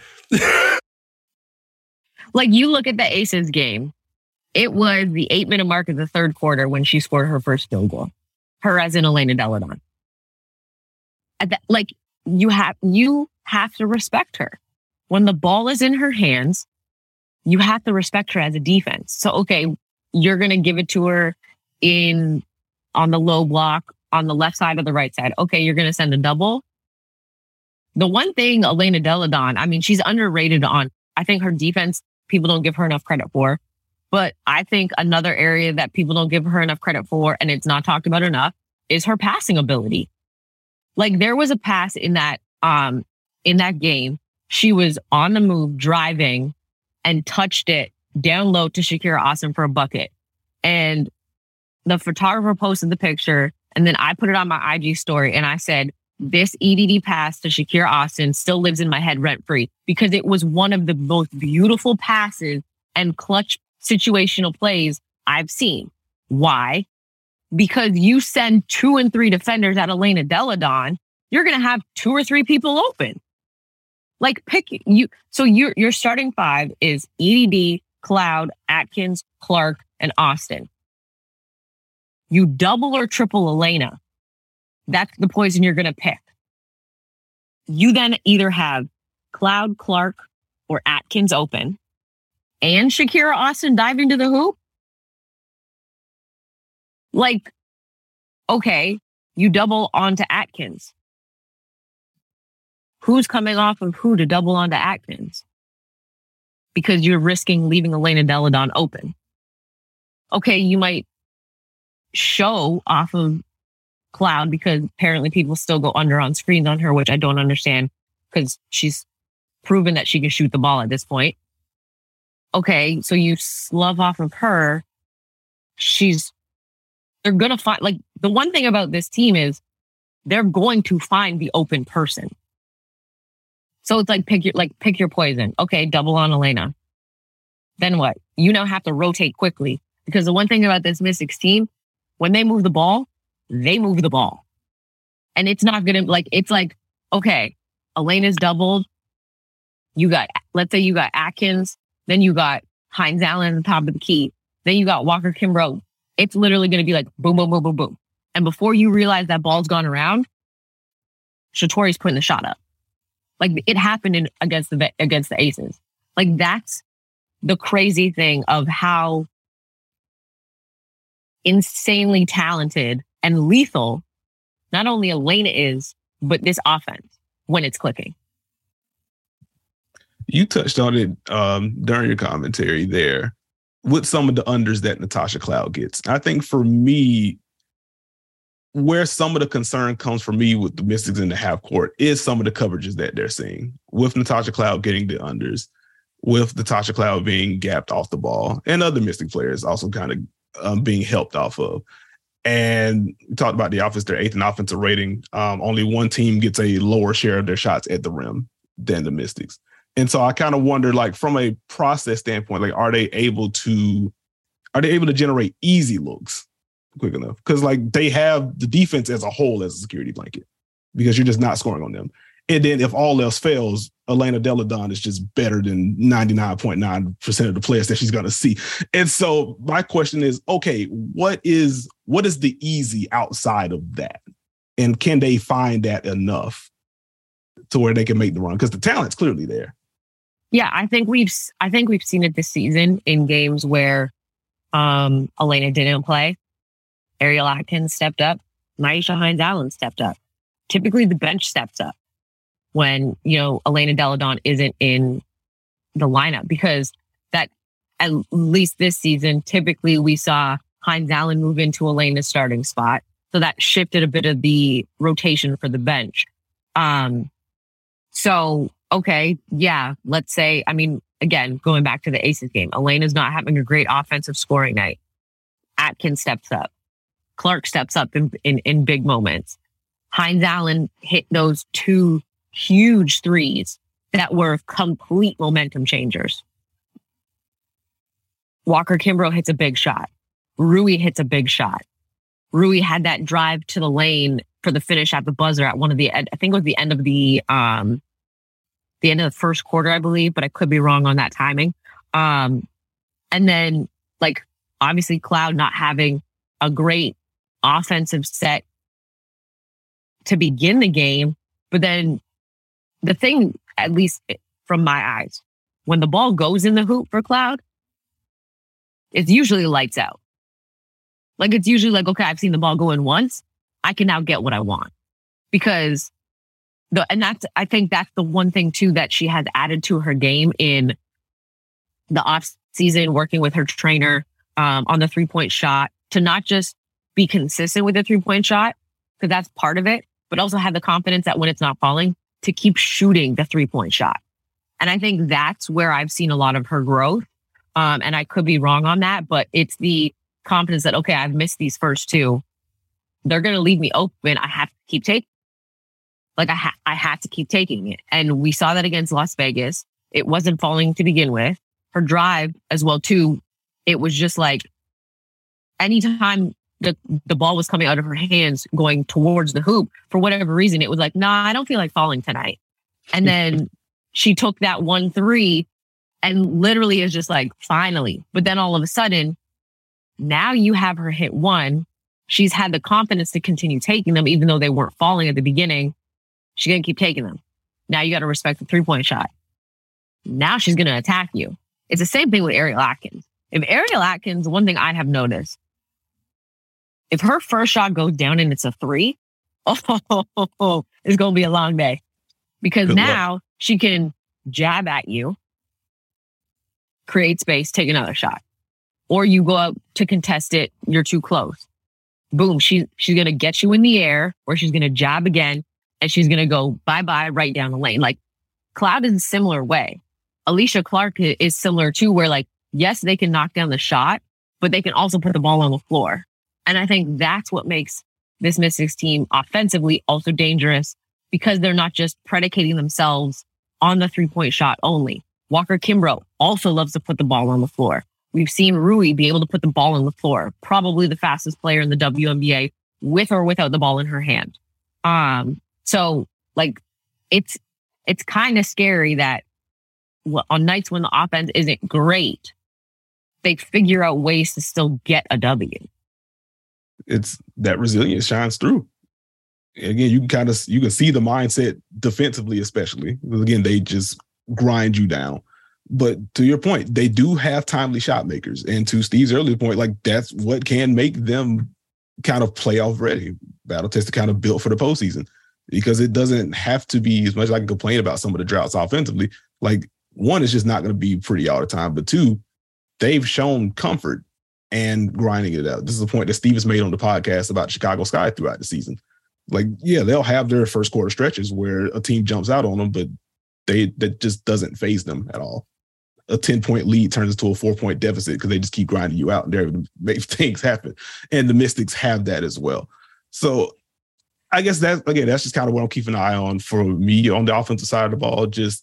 Like, you look at the Aces game. It was the eight-minute mark of the third quarter when she scored her first field goal. Her as in Elena Delle Donne. At that, like, you have you have to respect her. When the ball is in her hands, you have to respect her as a defense. So, okay, you're going to give it to her in on the low block, on the left side or the right side. Okay, you're going to send a double. The one thing Elena Delle Donne, I mean, she's underrated on, I think her defense, people don't give her enough credit for. But I think another area that people don't give her enough credit for, and it's not talked about enough, is her passing ability. Like, there was a pass in that um in that game. She was on the move, driving, and touched it down low to Shakira Austin for a bucket. And the photographer posted the picture, and then I put it on my I G story, and I said, this E D D pass to Shakira Austin still lives in my head rent-free, because it was one of the most beautiful passes and clutch situational plays I've seen. Why? Because you send two and three defenders at Elena Delle Donne, you're going to have two or three people open. Like, pick you. So your your starting five is E D D, Cloud, Atkins, Clark, and Austin. You double or triple Elena. That's the poison you're going to pick. You then either have Cloud, Clark, or Atkins open, and Shakira Austin diving to the hoop. Like, okay, you double onto Atkins. Who's coming off of who to double onto Atkins? Because you're risking leaving Elena Delle Donne open. Okay, you might show off of Cloud, because apparently people still go under on screens on her, which I don't understand, because she's proven that she can shoot the ball at this point. Okay, so you slove off of her. She's, they're going to find, like, the one thing about this team is they're going to find the open person. So it's like, pick your, like, pick your poison. Okay, double on Elena. Then what? You now have to rotate quickly, because the one thing about this Mystics team, when they move the ball, they move the ball. And it's not going to, like, it's like, okay, Elena's doubled. You got, let's say you got Atkins, then you got Hines Allen on the top of the key. Then you got Walker Kimbrough. It's literally going to be like boom, boom, boom, boom, boom. And before you realize that ball's gone around, Shatori's putting the shot up. Like, it happened in, against the against the Aces. Like, that's the crazy thing of how insanely talented and lethal not only Elena is, but this offense when it's clicking. You touched on it um, during your commentary there with some of the unders that Natasha Cloud gets. I think for me, where some of the concern comes for me with the Mystics in the half court is some of the coverages that they're seeing, with Natasha Cloud getting the unders, with Natasha Cloud being gapped off the ball, and other Mystic players also kind of um, being helped off of. And we talked about the offense, their eighth in offensive rating. Um, only one team gets a lower share of their shots at the rim than the Mystics. And so I kind of wonder, like, from a process standpoint, like, are they able to, are they able to generate easy looks quick enough? Because, like, they have the defense as a whole as a security blanket, because you're just not scoring on them. And then if all else fails, Elena Delle Donne is just better than ninety-nine point nine percent of the players that she's going to see. And so my question is, okay, what is what is the easy outside of that? And can they find that enough to where they can make the run? Because the talent's clearly there. Yeah, I think we've I think we've seen it this season in games where um, Elena didn't play. Ariel Atkins stepped up. Nyesha Hines-Allen stepped up. Typically, the bench steps up when, you know, Elena Delle Donne isn't in the lineup, because that, at least this season, typically we saw Hines-Allen move into Elena's starting spot. So that shifted a bit of the rotation for the bench. Um, so, okay, yeah, let's say, I mean, again, going back to the Aces game, Elena's not having a great offensive scoring night. Atkins steps up. Clark steps up in, in, in big moments. Hines-Allen hit those two huge threes that were complete momentum changers. Walker Kimbrough hits a big shot. Rui hits a big shot. Rui had that drive to the lane for the finish at the buzzer at one of the, I think it was the end of the, um, the end of the first quarter, I believe, but I could be wrong on that timing. Um, and then, like, obviously Cloud not having a great offensive set to begin the game. But then the thing, at least from my eyes, when the ball goes in the hoop for Cloud, it's usually lights out. Like, it's usually like, okay, I've seen the ball go in once. I can now get what I want. Because the, and that's, I think that's the one thing too that she has added to her game in the off season, working with her trainer um, on the three point shot, to not just be consistent with the three point shot, because that's part of it, but also have the confidence that when it's not falling, to keep shooting the three point shot. And I think that's where I've seen a lot of her growth. Um, and I could be wrong on that, but it's the confidence that, okay, I've missed these first two. They're going to leave me open. I have to keep taking. Like, I, ha- I had to keep taking it. And we saw that against Las Vegas. It wasn't falling to begin with. Her drive as well, too. It was just like, anytime the, the ball was coming out of her hands going towards the hoop, for whatever reason, it was like, nah, I don't feel like falling tonight. And then she took that one three and literally is just like, finally. But then all of a sudden, now you have her hit one. She's had the confidence to continue taking them, even though they weren't falling at the beginning. She's going to keep taking them. Now you got to respect the three-point shot. Now she's going to attack you. It's the same thing with Ariel Atkins. If Ariel Atkins, one thing I have noticed, if her first shot goes down and it's a three, oh, oh, oh, oh it's going to be a long day. Because Good now luck. She can jab at you, create space, take another shot. Or you go up to contest it, you're too close. Boom, she, she's going to get you in the air, or she's going to jab again, and she's going to go bye-bye right down the lane. Like, Cloud is a similar way. Alysha Clark is similar too, where, like, yes, they can knock down the shot, but they can also put the ball on the floor. And I think that's what makes this Mystics team offensively also dangerous, because they're not just predicating themselves on the three-point shot only. Walker Kimbrough also loves to put the ball on the floor. We've seen Rui be able to put the ball on the floor, probably the fastest player in the W N B A, with or without the ball in her hand. Um, so, like, it's it's kind of scary that well, on nights when the offense isn't great, they figure out ways to still get a W. It's that resilience shines through. Again, you can kind of you can see the mindset defensively, especially because again they just grind you down. But to your point, they do have timely shot makers. And to Steve's earlier point, like that's what can make them kind of playoff ready. Battle Tested kind of built for the postseason, because it doesn't have to be, as much as I can complain about some of the droughts offensively. Like, one, it's just not going to be pretty all the time. But two, they've shown comfort and grinding it out. This is the point that Steve has made on the podcast about Chicago Sky throughout the season. Like, yeah, they'll have their first quarter stretches where a team jumps out on them, but they that just doesn't faze them at all. A ten-point lead turns into a four-point deficit because they just keep grinding you out and they're able to make things happen. And the Mystics have that as well. So I guess that, again, that's just kind of what I'm keeping an eye on for me on the offensive side of the ball. Just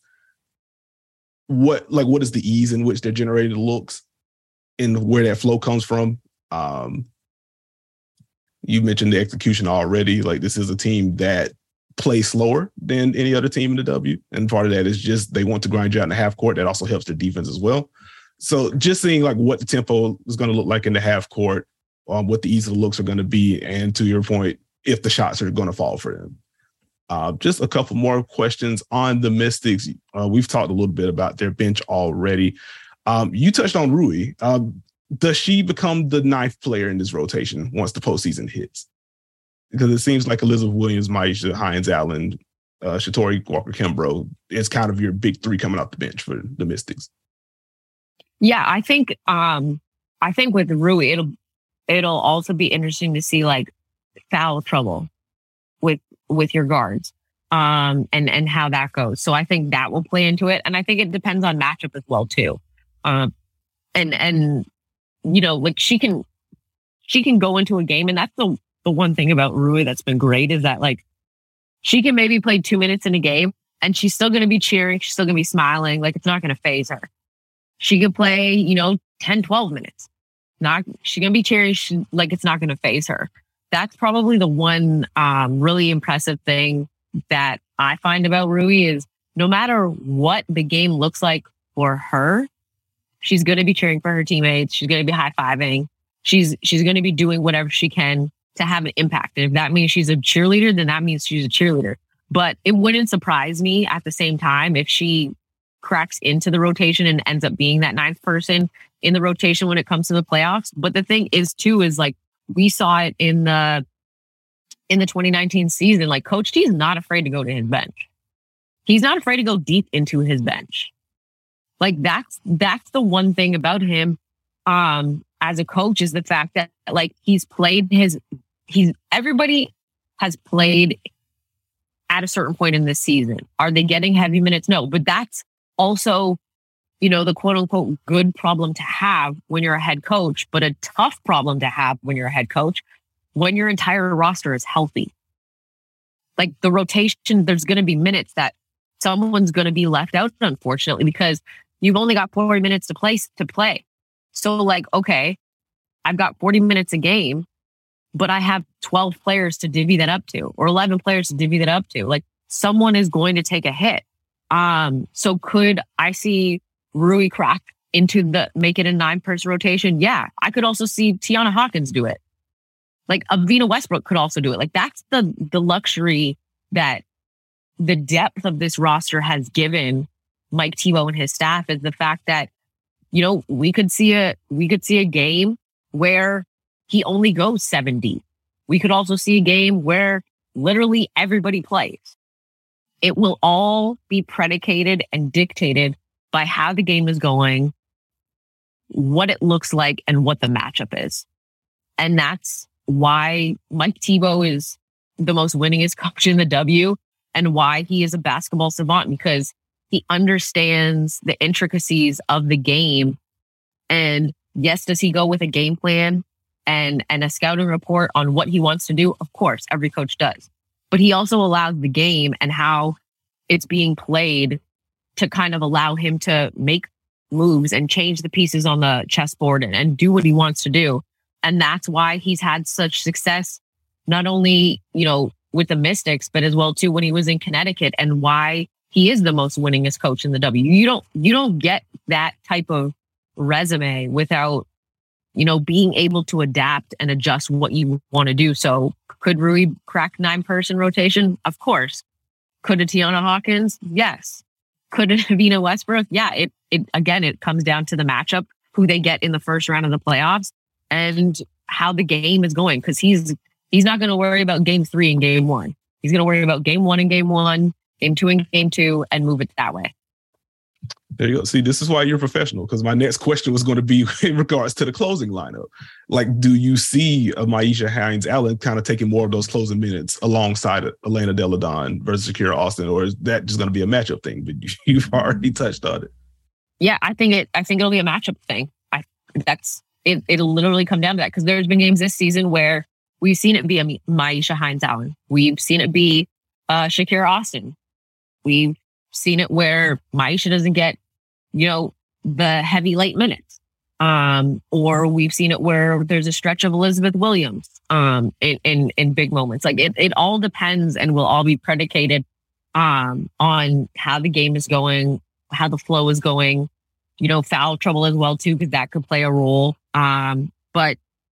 what, like, what is the ease in which they're generating the looks and where that flow comes from. Um, you mentioned the execution already. Like, this is a team that play slower than any other team in the W. And part of that is just they want to grind you out in the half court. That also helps their defense as well. So just seeing like what the tempo is going to look like in the half court, um, what the ease of the looks are going to be, and to your point, if the shots are going to fall for them. Uh, just a couple more questions on the Mystics. Uh, we've talked a little bit about their bench already. Um, you touched on Rui. Um, does she become the ninth player in this rotation once the postseason hits? Because it seems like Elizabeth Williams, Myisha Hines-Allen, uh, Shatori Walker-Kimbrough is kind of your big three coming off the bench for the Mystics. Yeah, I think um, I think with Rui, it'll it'll also be interesting to see like foul trouble with with your guards um, and and how that goes. So I think that will play into it, and I think it depends on matchup as well too. Um, and and you know, like she can she can go into a game, and that's the the one thing about Rui that's been great is that like she can maybe play two minutes in a game, and she's still going to be cheering, she's still going to be smiling, like it's not going to phase her. She could play, you know, ten, twelve minutes. Not, she's going to be cheering she, like it's not going to phase her. That's probably the one um, really impressive thing that I find about Rui is no matter what the game looks like for her, she's going to be cheering for her teammates. She's going to be high-fiving. She's, she's going to be doing whatever she can to have an impact. And if that means she's a cheerleader, then that means she's a cheerleader. But it wouldn't surprise me at the same time if she cracks into the rotation and ends up being that ninth person in the rotation when it comes to the playoffs. But the thing is too, is like we saw it in the in the twenty nineteen season, like Coach T is not afraid to go to his bench. He's not afraid to go deep into his bench. Like that's that's the one thing about him um as a coach is the fact that like he's played his he's everybody has played at a certain point in this season. Are they getting heavy minutes? No, but that's also, you know, the quote unquote good problem to have when you're a head coach, but a tough problem to have when you're a head coach, when your entire roster is healthy. Like the rotation, there's going to be minutes that someone's going to be left out, unfortunately, because you've only got forty minutes to play to play. So like, okay, I've got forty minutes a game, but I have twelve players to divvy that up to, or eleven players to divvy that up to. Like someone is going to take a hit. Um, so could I see Rui crack into the, make it a nine person rotation? Yeah. I could also see Tiana Hawkins do it. Like Avina Westbrook could also do it. Like that's the, the luxury that the depth of this roster has given Mike Thibault and his staff is the fact that, you know, we could see a, we could see a game where he only goes seven deep. We could also see a game where literally everybody plays. It will all be predicated and dictated by how the game is going, what it looks like, and what the matchup is. And that's why Mike Thibault is the most winningest coach in the W and why he is a basketball savant, because he understands the intricacies of the game. And yes, does he go with a game plan and, and a scouting report on what he wants to do? Of course, every coach does. But he also allows the game and how it's being played to kind of allow him to make moves and change the pieces on the chessboard and, and do what he wants to do. And that's why he's had such success, not only, you know, with the Mystics, but as well too when he was in Connecticut, and why he is the most winningest coach in the W. You don't, you don't get that type of resume without, you know, being able to adapt and adjust what you want to do. So could Rui crack nine person rotation? Of course. Could a Tiana Hawkins? Yes. Could a Avina Westbrook? Yeah. It, it, again, it comes down to the matchup, who they get in the first round of the playoffs and how the game is going. Cause he's, he's not going to worry about game three and game one. He's going to worry about game one and game one, game two and game two, and move it that way. There you go. See, this is why you're a professional, because my next question was going to be in regards to the closing lineup. Like, do you see a Myisha Hines-Allen kind of taking more of those closing minutes alongside Elena Delle Donne versus Shakira Austin, or is that just going to be a matchup thing? But you've already touched on it. Yeah, I think it. I think it'll be a matchup thing. I that's it. It'll literally come down to that, because there's been games this season where we've seen it be a Myisha Hines-Allen. We've seen it be uh, Shakira Austin. We've seen it where Myisha doesn't get, you know, the heavy late minutes. Um, or we've seen it where there's a stretch of Elizabeth Williams um, in, in, in big moments. Like it, it all depends and will all be predicated um, on how the game is going, how the flow is going, you know, foul trouble as well too, because that could play a role. Um, but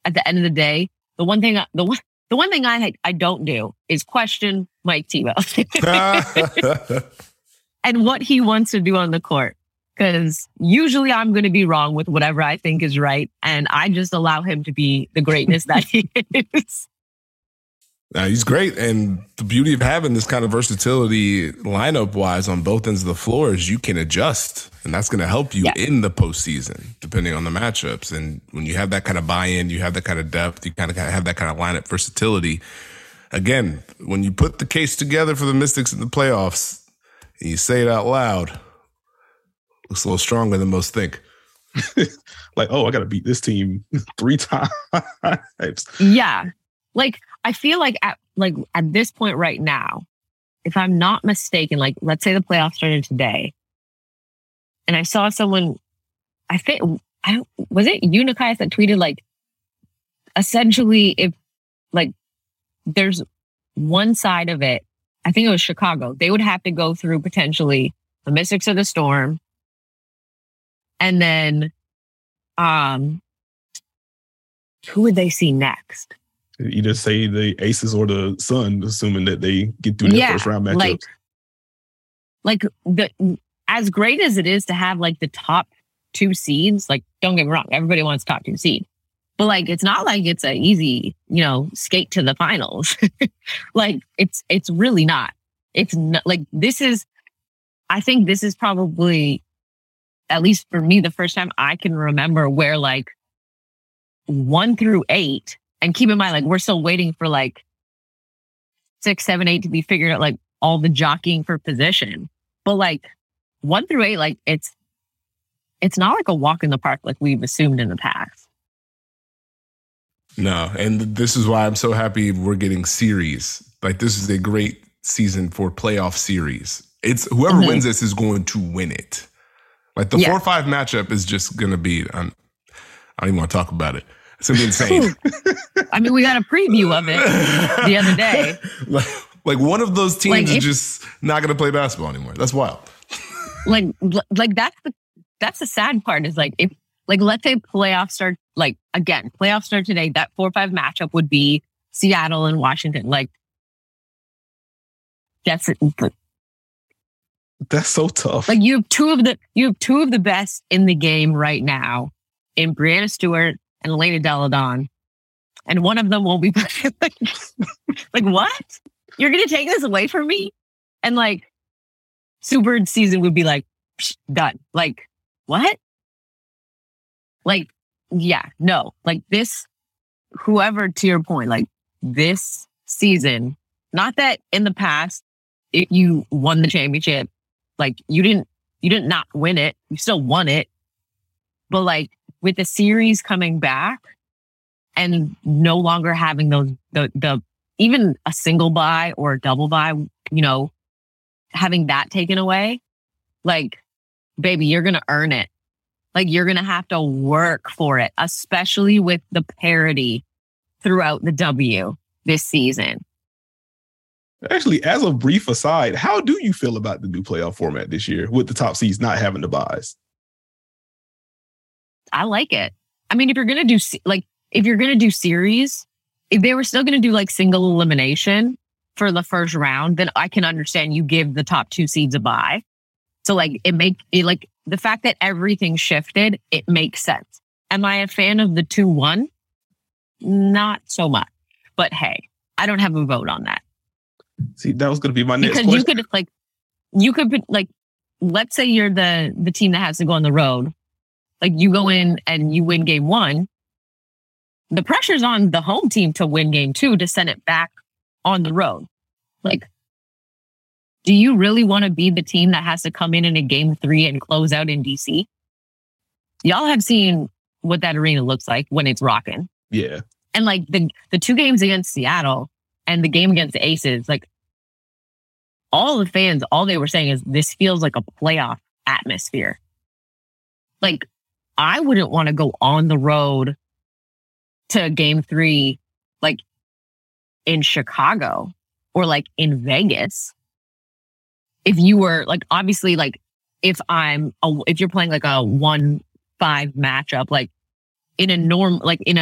at the end of the day, the one thing, the one, the one thing I I don't do is question Mike Tebow and what he wants to do on the court. Because usually I'm going to be wrong with whatever I think is right. And I just allow him to be the greatness that he is. Now, he's great. And the beauty of having this kind of versatility lineup wise on both ends of the floor is you can adjust. And that's going to help you yeah. in the postseason, depending on the matchups. And when you have that kind of buy-in, you have that kind of depth, you kind of have that kind of lineup versatility. Again, when you put the case together for the Mystics in the playoffs and you say it out loud, looks a little stronger than most think. Like, oh, I got to beat this team three times. Yeah. Like, I feel like at like at this point right now, if I'm not mistaken, like, let's say the playoffs started today, and I saw someone, I think, I don't, was it Unicast that tweeted, like, essentially, if, like, there's one side of it, I think it was Chicago, they would have to go through potentially the Mystics or the Storm, and then, um, who would they see next? Either say the Aces or the Sun, assuming that they get through their yeah, first round matchups. Like, like the as great as it is to have like the top two seeds, like don't get me wrong, everybody wants top two seed, but like it's not like it's an easy, you know, skate to the finals. Like it's it's really not. It's not like this is. I think this is probably, at least for me, the first time I can remember where like one through eight, and keep in mind, like we're still waiting for like six, seven, eight to be figured out, like all the jockeying for position. But like one through eight, like it's it's not like a walk in the park like we've assumed in the past. No, and this is why I'm so happy we're getting series. Like this is a great season for playoff series. It's whoever mm-hmm. wins this is going to win it. Like the yeah. four five matchup is just going to be, um, I don't even want to talk about it. It's going to be insane. I mean, we got a preview of it the other day. like, like one of those teams like is if, just not going to play basketball anymore. That's wild. Like, like that's the, that's the sad part is like, if, like, let's say playoffs start, like, again, playoffs start today, that four five matchup would be Seattle and Washington. Like, that's it. That's so tough. Like you have two of the you have two of the best in the game right now in Brianna Stewart and Elena Delle Donne, and one of them won't be like, like what? You're gonna take this away from me? And like Sue Bird's season would be like psh, done. Like what? Like yeah, no. Like this. Whoever, to your point, like this season. Not that in the past if you won the championship. Like you didn't, you didn't not win it. You still won it. But like with the series coming back and no longer having those, the, the, even a single buy or a double buy, you know, having that taken away, like, baby, you're going to earn it. Like you're going to have to work for it, especially with the parity throughout the W this season. Actually, as a brief aside, how do you feel about the new playoff format this year with the top seeds not having the buys? I like it. I mean, if you're going to do like, if you're going to do series, if they were still going to do like single elimination for the first round, then I can understand you give the top two seeds a bye. So like it make it like the fact that everything shifted, it makes sense. Am I a fan of the two one? Not so much, but hey, I don't have a vote on that. See, that was going to be my next because question. you could like, you could like, let's say you're the the team that has to go on the road. Like you go in and you win game one. The pressure's on the home team to win game two to send it back on the road. Like, do you really want to be the team that has to come in in a game three and close out in D C? Y'all have seen what that arena looks like when it's rocking. Yeah. And like the the two games against Seattle and the game against the Aces, like all the fans, all they were saying is this feels like a playoff atmosphere. Like I wouldn't want to go on the road to game three, like in Chicago or like in Vegas. If you were like, obviously, like if I'm, a, if you're playing like a one five matchup, like in a norm, like in a,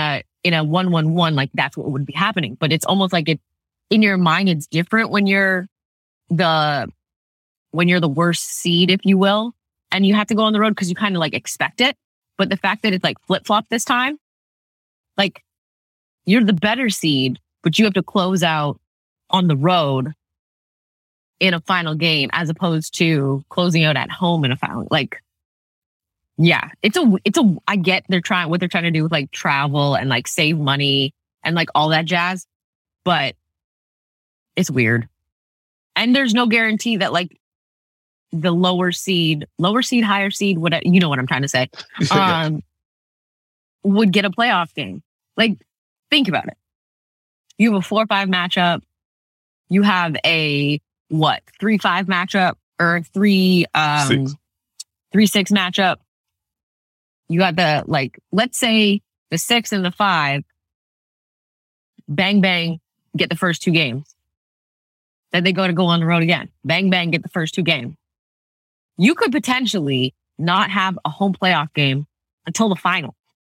in a one one one, like that's what would be happening. But it's almost like it in your mind, it's different when you're the when you're the worst seed, if you will, and you have to go on the road because you kind of like expect it. But the fact that it's like flip flop this time, like you're the better seed, but you have to close out on the road in a final game as opposed to closing out at home in a final. Like, yeah, it's a, it's a, I get they're trying, what they're trying to do with like travel and like save money and like all that jazz, but it's weird. And there's no guarantee that like the lower seed, lower seed, higher seed, whatever, you know what I'm trying to say, um, would get a playoff game. Like, think about it. You have a four five matchup. You have a, what, three five matchup or three, um, six. three six matchup. You got the, like, let's say the six and the five, bang, bang, get the first two games. Then they go to go on the road again. Bang, bang, get the first two games. You could potentially not have a home playoff game until the final.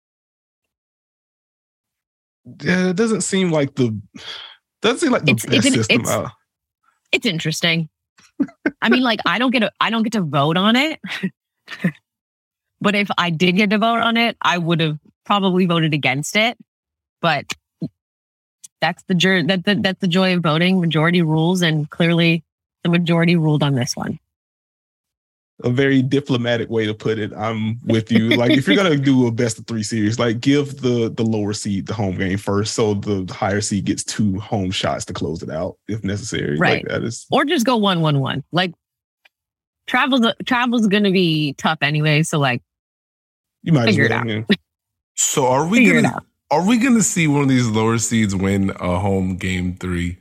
Yeah, it doesn't seem like the doesn't seem like the it's, best it's, system. It's, uh. it's interesting. I mean, like I don't get to I don't get to vote on it. But if I did get to vote on it, I would have probably voted against it. But that's the jur- that, that that's the joy of voting. Majority rules, and clearly the majority ruled on this one. A very diplomatic way to put it. I'm with you. Like, if you're gonna do a best of three series, like give the the lower seed the home game first, so the higher seed gets two home shots to close it out if necessary. Right. Like that is, or just go one one one. Like travel's travel's gonna be tough anyway. So like, you might figure well, it out. Yeah. So are we figure gonna are we gonna see one of these lower seeds win a home game three?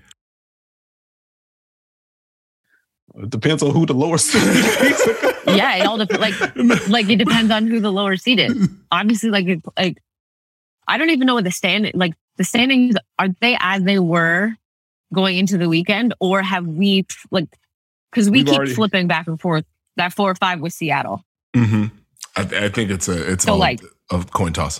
It depends on who the lower seed is. Yeah, it all depends. Like, like it depends on who the lower seed is. Obviously, like, it, like I don't even know what the stand like. The standings, are they as they were going into the weekend, or have we like because we We've keep already... flipping back and forth? That four or five with Seattle. Mm-hmm. I, I think it's a it's so all like a coin toss.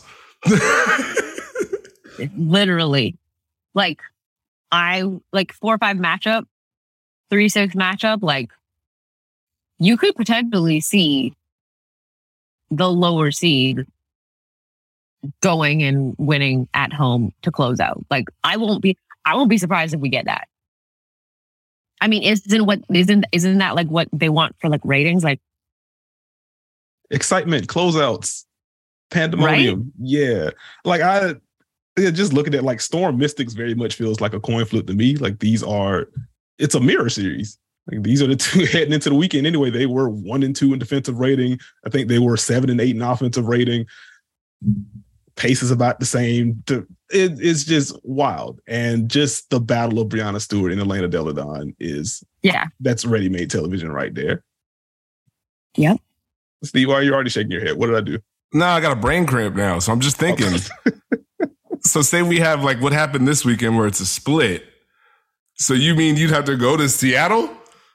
Literally, like I like four or five matchup. Three six matchup, like you could potentially see the lower seed going and winning at home to close out. Like I won't be, I won't be surprised if we get that. I mean, isn't what isn't isn't that like what they want for like ratings? Like excitement, closeouts, pandemonium. Right? Yeah, like I yeah, just looking at like Storm Mystics very much feels like a coin flip to me. Like these are. It's a mirror series. Like these are the two heading into the weekend anyway. They were one and two in defensive rating. I think they were seven and eight in offensive rating. Pace is about the same. To, it, it's just wild. And just the battle of Breanna Stewart and Elena Delle Donne is, yeah, that's ready-made television right there. Yep. Steve, why are you already shaking your head? What did I do? No, I got a brain cramp now. So I'm just thinking. So say we have like what happened this weekend where it's a split. So you mean you'd have to go to Seattle?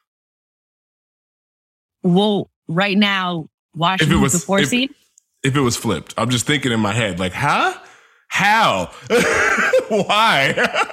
Well, right now, Washington's was, the four if, seed. If it was flipped, I'm just thinking in my head, like, huh? How? Why?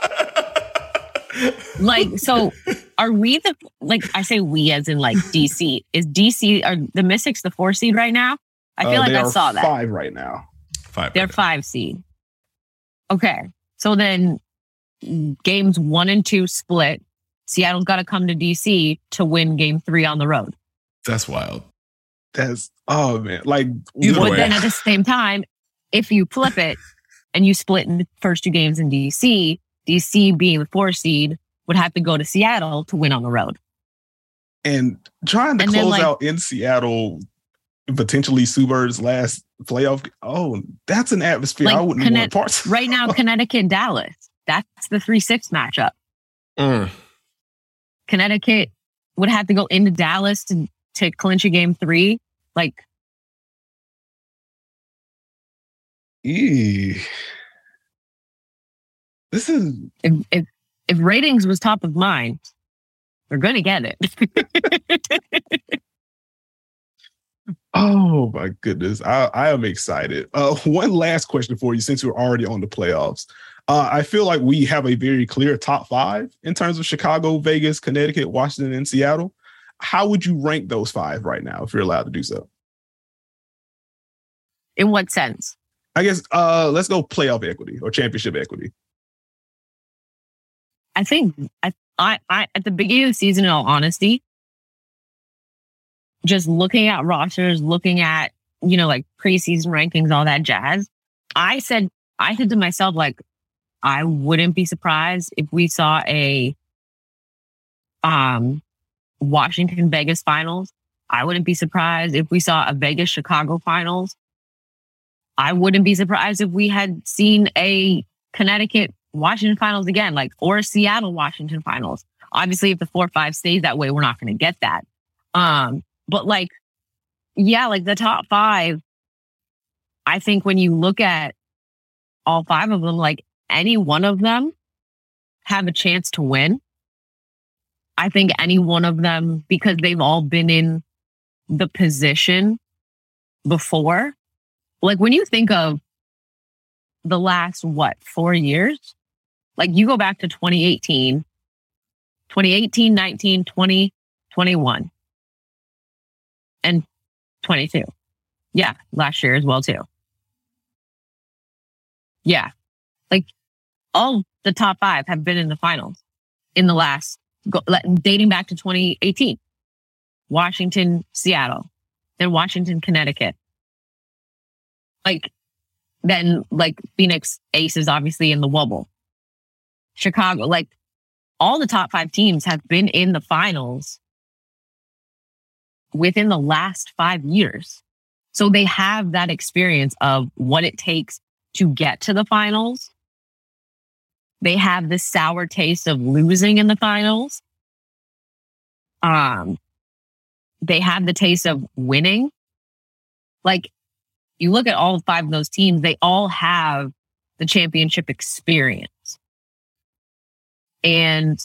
Like, so are we the, like, I say we as in like D C. Is D C, are the Mystics the four seed right now? I feel uh, like I saw that. Five right now. Five. They're right five now. seed. Okay. So then games one and two split. Seattle's got to come to D C to win game three on the road. That's wild. That's, oh man. Like, but way. Then at the same time, if you flip it and you split in the first two games in D C, D C being the four seed would have to go to Seattle to win on the road. And trying to and close then, like, out in Seattle, potentially Sue Bird's last playoff. Oh, that's an atmosphere like I wouldn't Conne- want parts of. Right now, Connecticut, Dallas. That's the three six matchup. Mm. Connecticut would have to go into Dallas to, to clinch a game three. Like, eee. This is if, if if ratings was top of mind, we're gonna get it. Oh my goodness. I, I am excited. Uh, one last question for you, since we're already on the playoffs. Uh, I feel like we have a very clear top five in terms of Chicago, Vegas, Connecticut, Washington, and Seattle. How would you rank those five right now, if you're allowed to do so? In what sense? I guess uh, let's go playoff equity or championship equity. I think I, I, I at the beginning of the season, in all honesty, just looking at rosters, looking at, you know, like preseason rankings, all that jazz, I said, I said to myself, like, I wouldn't be surprised if we saw a um, Washington Vegas finals. I wouldn't be surprised if we saw a Vegas Chicago finals. I wouldn't be surprised if we had seen a Connecticut Washington finals again, like, or a Seattle Washington finals. Obviously, if the four five stays that way, we're not going to get that. Um, but like, yeah, like the top five, I think when you look at all five of them, like any one of them have a chance to win. I think any one of them, because they've all been in the position before. Like when you think of the last, what, four years? Like you go back to twenty eighteen, twenty eighteen, nineteen, twenty, twenty-one, and twenty-two. Yeah, last year as well too. Yeah. Like all the top five have been in the finals in the last, go, dating back to twenty eighteen. Washington, Seattle, then Washington, Connecticut. Like, then like Phoenix Aces, obviously in the wobble. Chicago, like all the top five teams have been in the finals within the last five years. So they have that experience of what it takes to get to the finals. They have the sour taste of losing in the finals. Um, they have the taste of winning. Like, you look at all five of those teams, they all have the championship experience. And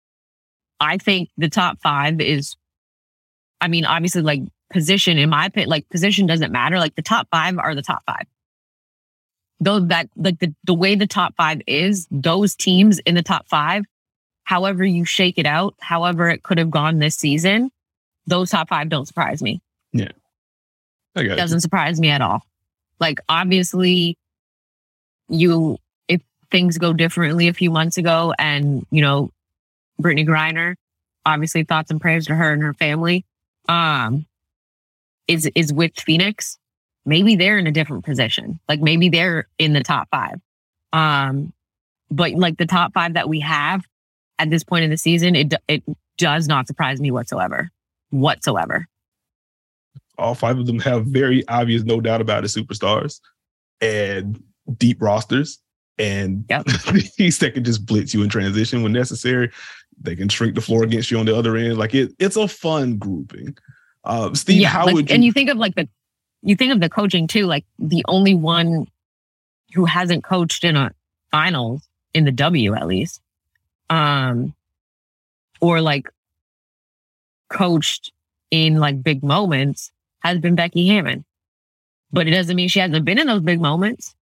I think the top five is, I mean, obviously, like position, in my opinion, like position doesn't matter. Like the top five are the top five. Though that, like the, the way the top five is, those teams in the top five, however you shake it out, however it could have gone this season, those top five don't surprise me. Yeah. I got it doesn't you. surprise me at all. Like, obviously, you, if things go differently a few months ago and, you know, Brittany Griner, obviously thoughts and prayers to her and her family, um, is, is with Phoenix. Maybe they're in a different position. Like maybe they're in the top five. Um, but like the top five that we have at this point in the season, it it does not surprise me whatsoever. Whatsoever. All five of them have very obvious, no doubt about it, superstars and deep rosters. And yep. These that can just blitz you in transition when necessary. They can shrink the floor against you on the other end. Like it, it's a fun grouping. Uh, Steve, yeah, how like, would you... And you think of like the You think of the coaching too, like the only one who hasn't coached in a finals in the W at least, um, or like coached in like big moments has been Becky Hammon. But it doesn't mean she hasn't been in those big moments.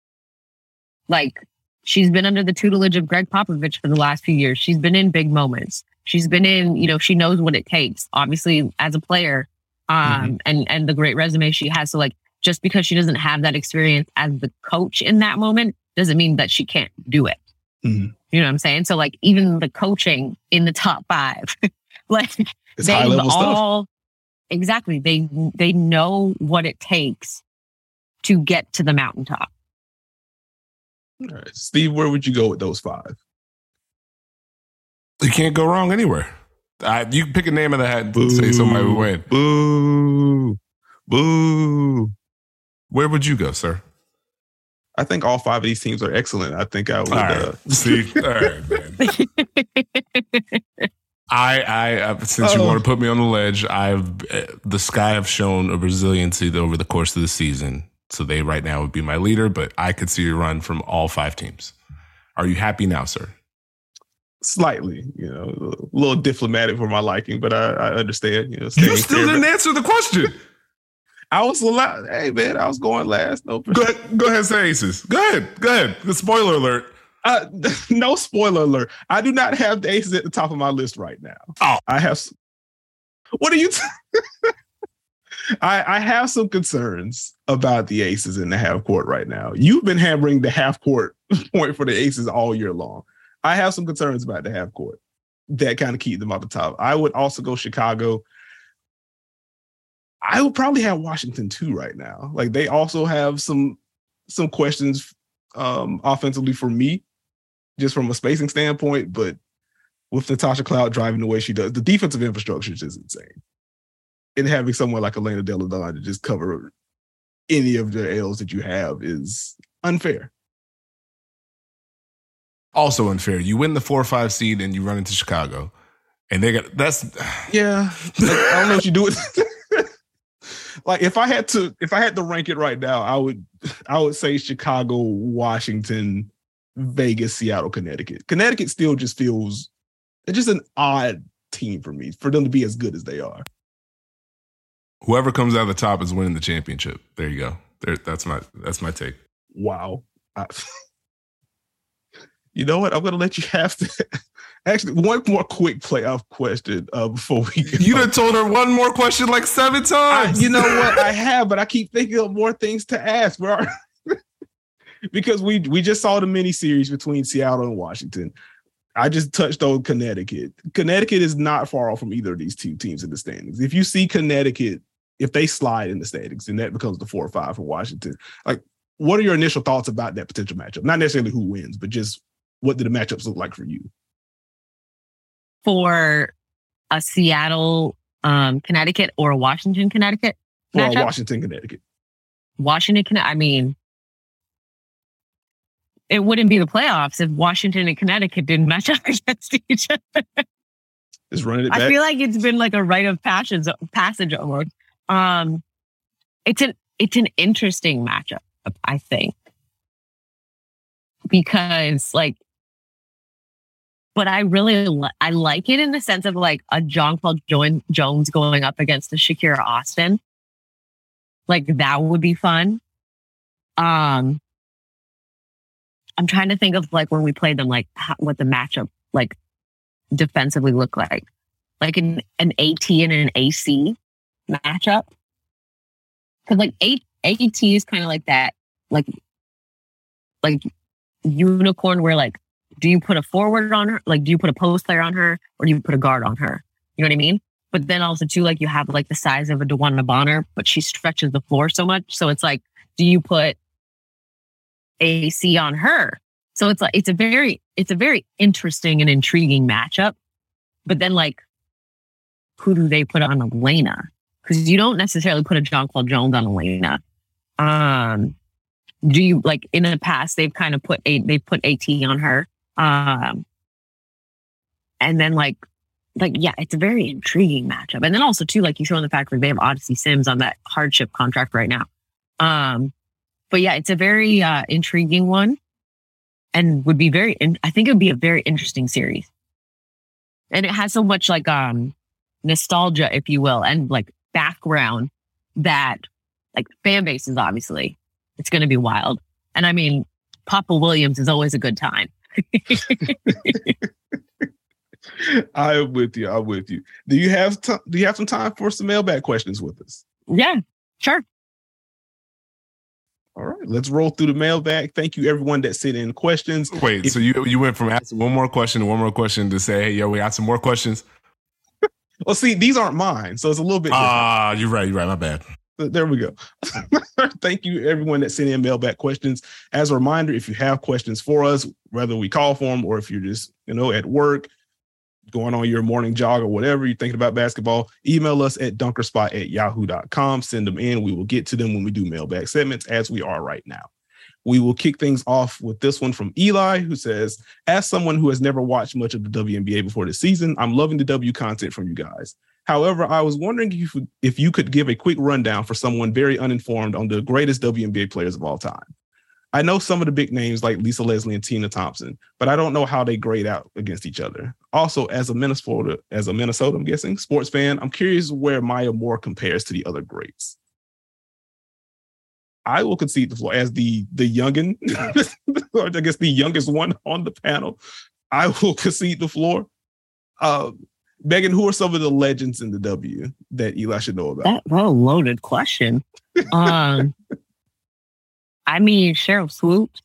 Like she's been under the tutelage of Greg Popovich for the last few years. She's been in big moments. She's been in, you know, she knows what it takes, obviously as a player. Um, mm-hmm. and, and the great resume she has. So like, just because she doesn't have that experience as the coach in that moment doesn't mean that she can't do it. Mm-hmm. You know what I'm saying? So like, even the coaching in the top five, like it's high level all, stuff. Exactly. They, they know what it takes to get to the mountaintop. All right. Steve, where would you go with those five? You can't go wrong anywhere. Uh, you can pick a name of the hat and boo, say somebody would win. Boo. Boo. Where would you go, sir? I think all five of these teams are excellent. I think I would. All right. Uh... See? All right, man. I, I, uh, since oh. you want to put me on the ledge, I've, uh, the Sky have shown a resiliency over the course of the season. So they right now would be my leader, but I could see a run from all five teams. Are you happy now, sir? Slightly, you know, a little diplomatic for my liking, but I, I understand. You know, you still didn't answer the question. I was allowed. Hey man, I was going last. No, go ahead. Go ahead. Say Aces. Go ahead. Go ahead. The spoiler alert. Uh, no spoiler alert. I do not have the Aces at the top of my list right now. Oh, I have. What are you? T- I, I have some concerns about the Aces in the half court right now. You've been hammering the half court point for the Aces all year long. I have some concerns about the half court that kind of keep them at the top. I would also go Chicago. I would probably have Washington too right now. Like they also have some some questions um, offensively for me, just from a spacing standpoint. But with Natasha Cloud driving the way she does, the defensive infrastructure is just insane. And having someone like Elena Delle Donne to just cover any of the L's that you have is unfair. Also unfair. You win the four or five seed and you run into Chicago. And they got that's yeah. Like, I don't know what you do with like if I had to if I had to rank it right now, I would I would say Chicago, Washington, Vegas, Seattle, Connecticut. Connecticut still just feels it's just an odd team for me, for them to be as good as they are. Whoever comes out of the top is winning the championship. There you go. There, that's my that's my take. Wow. I, you know what? I'm going to let you have that. Actually, one more quick playoff question uh, before we go. You done told her one more question like seven times. I, you know what? I have, but I keep thinking of more things to ask. Where are because we we just saw the mini series between Seattle and Washington. I just touched on Connecticut. Connecticut is not far off from either of these two teams in the standings. If you see Connecticut, if they slide in the standings, then that becomes the four or five for Washington. Like, what are your initial thoughts about that potential matchup? Not necessarily who wins, but just what do the matchups look like for you? For a Seattle, um, Connecticut or a Washington, Connecticut For matchup? Washington, Connecticut. Washington, Connecticut. I mean, it wouldn't be the playoffs if Washington and Connecticut didn't match up against each other. Just running it back. I feel like it's been like a rite of passage, passage almost. Um, it's an it's an interesting matchup, I think, because like, but I really li- I like it in the sense of like a Jonquel jo- Jones going up against a Shakira Austin. Like that would be fun. Um. I'm trying to think of like when we played them, like how, what the matchup like defensively looked like, like an an AT and an A C matchup. Because like A- AT is kind of like that, like like unicorn where like, do you put a forward on her? Like, do you put a post player on her, or do you put a guard on her? You know what I mean? But then also too, like you have like the size of a DeWanna Bonner, but she stretches the floor so much. So it's like, do you put A C on her? So it's like it's a very it's a very interesting and intriguing matchup. But then like, who do they put on Elena? Because you don't necessarily put a Jonquel Jones on Elena. Um, do you like in the past they've kind of put a they put AT on her. Um, and then like like yeah, it's a very intriguing matchup. And then also too, like you show in the fact that they have Odyssey Sims on that hardship contract right now. Um, But yeah, it's a very uh, intriguing one, and would be very. In- I think it would be a very interesting series, and it has so much like um nostalgia, if you will, and like background that like fan bases. Obviously, it's going to be wild, and I mean, Papa Williams is always a good time. I'm with you. I'm with you. Do you have t- Do you have some time for some mailbag questions with us? Yeah, sure. All right, let's roll through the mailbag. Thank you, everyone that sent in questions. Wait, if, so you you went from asking one more question to one more question to say, hey, yo, we got some more questions? Well, see, these aren't mine, so it's a little bit different. Ah, you're right. You're right. My bad. There we go. Thank you, everyone that sent in mailbag questions. As a reminder, if you have questions for us, whether we call for them or if you're just, you know, at work, going on your morning jog or whatever, you're thinking about basketball, email us at dunkerspot at yahoo dot com. Send them in. We will get to them when we do mailbag segments, as we are right now. We will kick things off with this one from Eli, who says, as someone who has never watched much of the W N B A before this season, I'm loving the W content from you guys. However, I was wondering if you, if you could give a quick rundown for someone very uninformed on the greatest W N B A players of all time. I know some of the big names like Lisa Leslie and Tina Thompson, but I don't know how they grade out against each other. Also, as a Minnesota, as a Minnesota, I'm guessing, sports fan, I'm curious where Maya Moore compares to the other greats. I will concede the floor as the the youngin, or I guess the youngest one on the panel. I will concede the floor. Uh, Megan, who are some of the legends in the W that Eli should know about? That well loaded question. um, I mean, Sheryl Swoopes.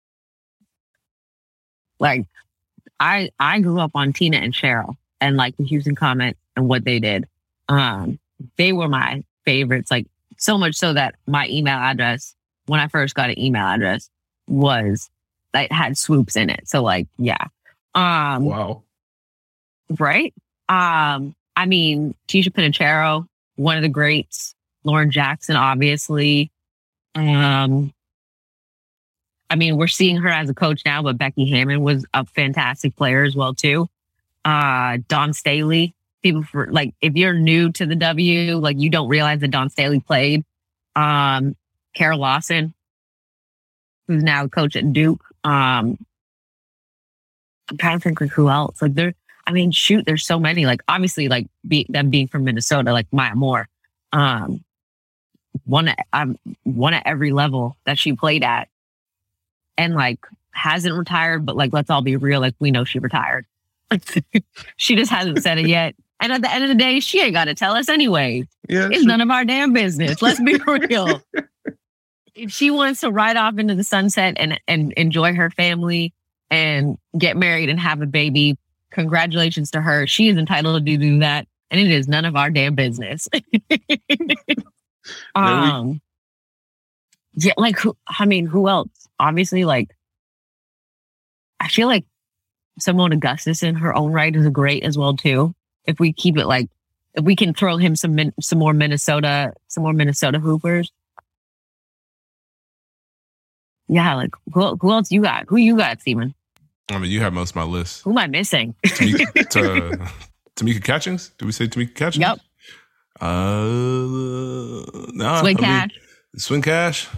Like, I I grew up on Tina and Cheryl and like the Houston Comet and what they did. Um, they were my favorites. Like so much so that my email address, when I first got an email address, was like had Swoops in it. So like, yeah. Um, wow. Right. Um, I mean, Tisha Pinachero, one of the greats. Lauren Jackson, obviously. Um, I mean, we're seeing her as a coach now, but Becky Hammon was a fantastic player as well too. Uh, Dawn Staley. People for like, if you're new to the W, like you don't realize that Dawn Staley played. Um, Kara Lawson, who's now a coach at Duke. Um, I'm trying to think like who else. Like there, I mean, shoot, there's so many. Like obviously, like be, them being from Minnesota, like Maya Moore, um, one at um, one at every level that she played at, and like hasn't retired. But like, let's all be real. Like we know she retired. She just hasn't said it yet. And at the end of the day, she ain't got to tell us anyway. Yeah, it's sure. none of our damn business. Let's be real. If she wants to ride off into the sunset and and enjoy her family and get married and have a baby, congratulations to her. She is entitled to do that. And it is none of our damn business. um, yeah, like, who, I mean, who else? Obviously, like, I feel like Simona Augustus in her own right is a great as well, too. If we keep it like, if we can throw him some some more Minnesota, some more Minnesota Hoopers. Yeah, like, who, who else you got? Who you got, Steven? I mean, you have most of my list. Who am I missing? Tamika, to, Tamika Catchings? Did we say Tamika Catchings? Yep. Uh, nah, Swing I Cash. Mean, Swing Cash.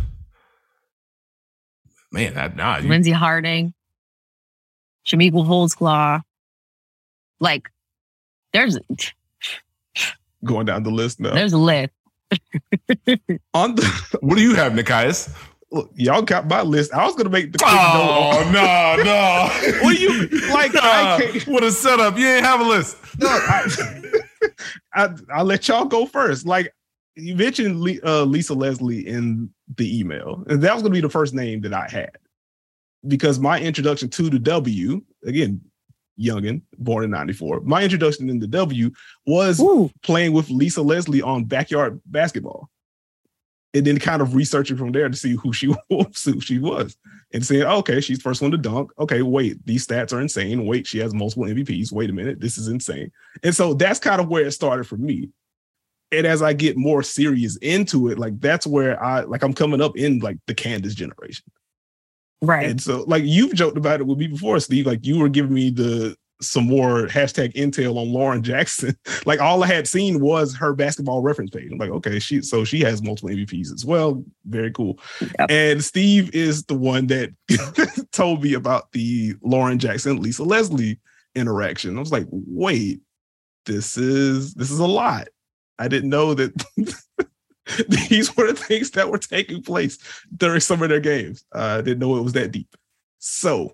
Man, that, nah. You, Lindsey Harding. Shamika Holdsclaw. Like, there's... Going down the list now. There's a list. On the, what do you have, Nikias? Look, y'all got my list. I was gonna make the quick oh note. no no. What do you like? Nah, I can't. What a setup! You ain't have a list. No, I, I, I'll let y'all go first. Like you mentioned, uh, Lisa Leslie in the email, and that was gonna be the first name that I had because my introduction to the W, again, youngin, born in ninety-four. My introduction in the W was Ooh. playing with Lisa Leslie on Backyard Basketball. And then kind of researching from there to see who she was, who she was, and saying, okay, she's first one to dunk. Okay, wait, these stats are insane. Wait, she has multiple M V Ps. Wait a minute, this is insane. And so that's kind of where it started for me. And as I get more serious into it, like that's where I like I'm coming up in like the Candace generation. Right. And so like you've joked about it with me before, Steve. Like you were giving me the some more hashtag intel on Lauren Jackson. Like all I had seen was her basketball reference page. I'm like, okay, she so she has multiple M V Ps as well. Very cool. Yep. And Steve is the one that told me about the Lauren Jackson, Lisa Leslie interaction. I was like, wait, this is this is a lot. I didn't know that these were the things that were taking place during some of their games. Uh, I didn't know it was that deep. So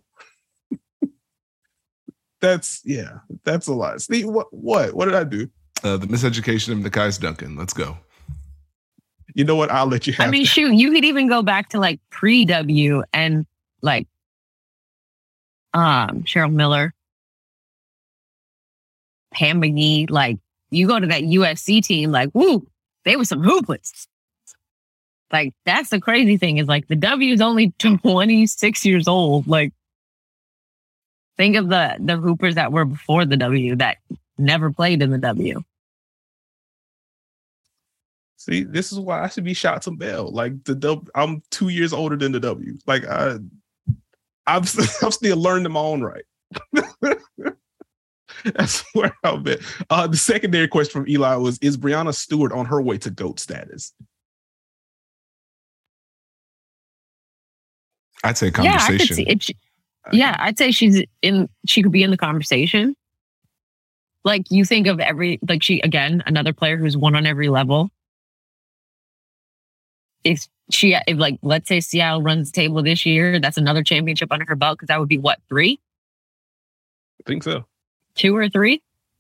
That's yeah, that's a lot. Steve, what what what did I do? Uh, the miseducation of Nikias Duncan. Let's go. You know what? I'll let you have I mean, that. shoot, you could even go back to like pre-W and like um Cheryl Miller, Pam McGee. Like you go to that U S C team, like woo, they were some hoopers. Like that's the crazy thing is like the W is only twenty-six years old. Like. Think of the, the hoopers that were before the W that never played in the W. See, this is why I should be shot some bell. Like the W, I'm two years older than the W. Like I, I'm, I'm still learning my own right. That's where I'm at. Uh, the secondary question from Eli was: is Breanna Stewart on her way to GOAT status? I'd say conversation. Yeah, I could see it. Yeah, I'd say she's in, she could be in the conversation. Like you think of every, like she, again, another player who's won on every level. if she, if like, let's say Seattle runs the table this year, that's another championship under her belt because that would be what, three? I think so. Two or three?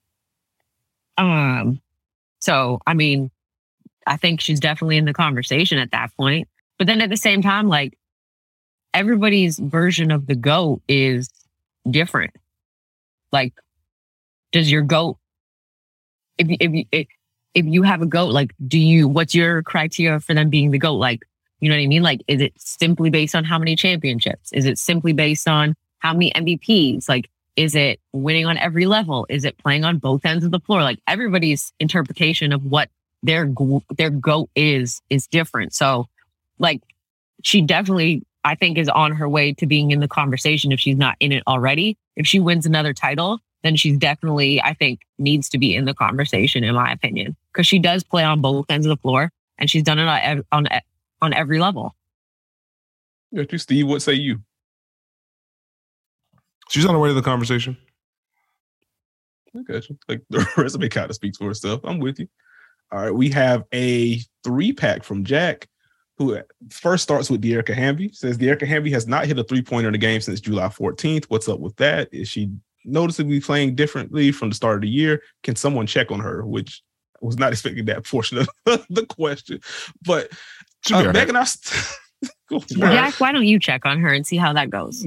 Um. So, I mean, I think she's definitely in the conversation at that point. But then at the same time, like, everybody's version of the GOAT is different. Like, does your GOAT, if you, if you, if, if you have a GOAT, like, do you, what's your criteria for them being the GOAT? Like, you know what I mean? Like, is it simply based on how many championships? Is it simply based on how many M V Ps? Like, is it winning on every level? Is it playing on both ends of the floor? Like, everybody's interpretation of what their, their GOAT is, is different. So, like, she definitely, I think, is on her way to being in the conversation if she's not in it already. If she wins another title, then she's definitely, I think, needs to be in the conversation, in my opinion, because she does play on both ends of the floor and she's done it on on, on every level. Yeah, Steve, what say you? She's on her way to the conversation. I got you. Like, the resume kind of speaks for itself. I'm with you. All right, we have a three pack from Jack, who first starts with Dearica Hamby. Says Dearica Hamby has not hit a three-pointer in the game since July fourteenth. What's up with that? Is she noticeably playing differently from the start of the year? Can someone check on her? Which I was not expecting that portion of the question. But uh, right. Megan, I... Jack, why don't you check on her and see how that goes?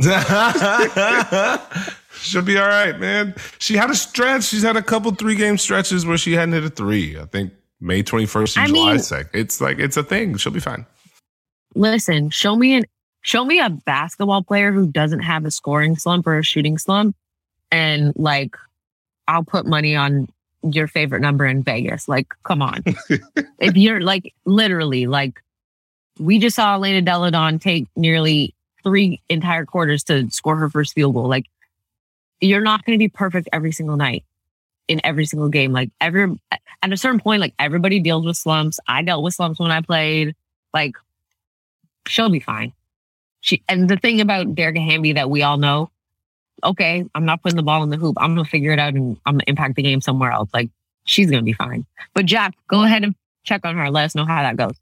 She'll be all right, man. She had a stretch. She's had a couple three-game stretches where she hadn't hit a three. I think May twenty-first and I July mean, second. It's like, it's a thing. She'll be fine. Listen, show me an show me a basketball player who doesn't have a scoring slump or a shooting slump, and like, I'll put money on your favorite number in Vegas. Like, come on. If you're like, literally, like, we just saw Elena Delle Donne take nearly three entire quarters to score her first field goal. Like, you're not going to be perfect every single night in every single game. Like, every at a certain point, like, everybody deals with slumps. I dealt with slumps when I played. Like, she'll be fine. She and the thing about Dearica Hamby that we all know, okay, I'm not putting the ball in the hoop. I'm gonna figure it out and I'm gonna impact the game somewhere else. Like, she's gonna be fine. But Jack, go ahead and check on her. Let us know how that goes.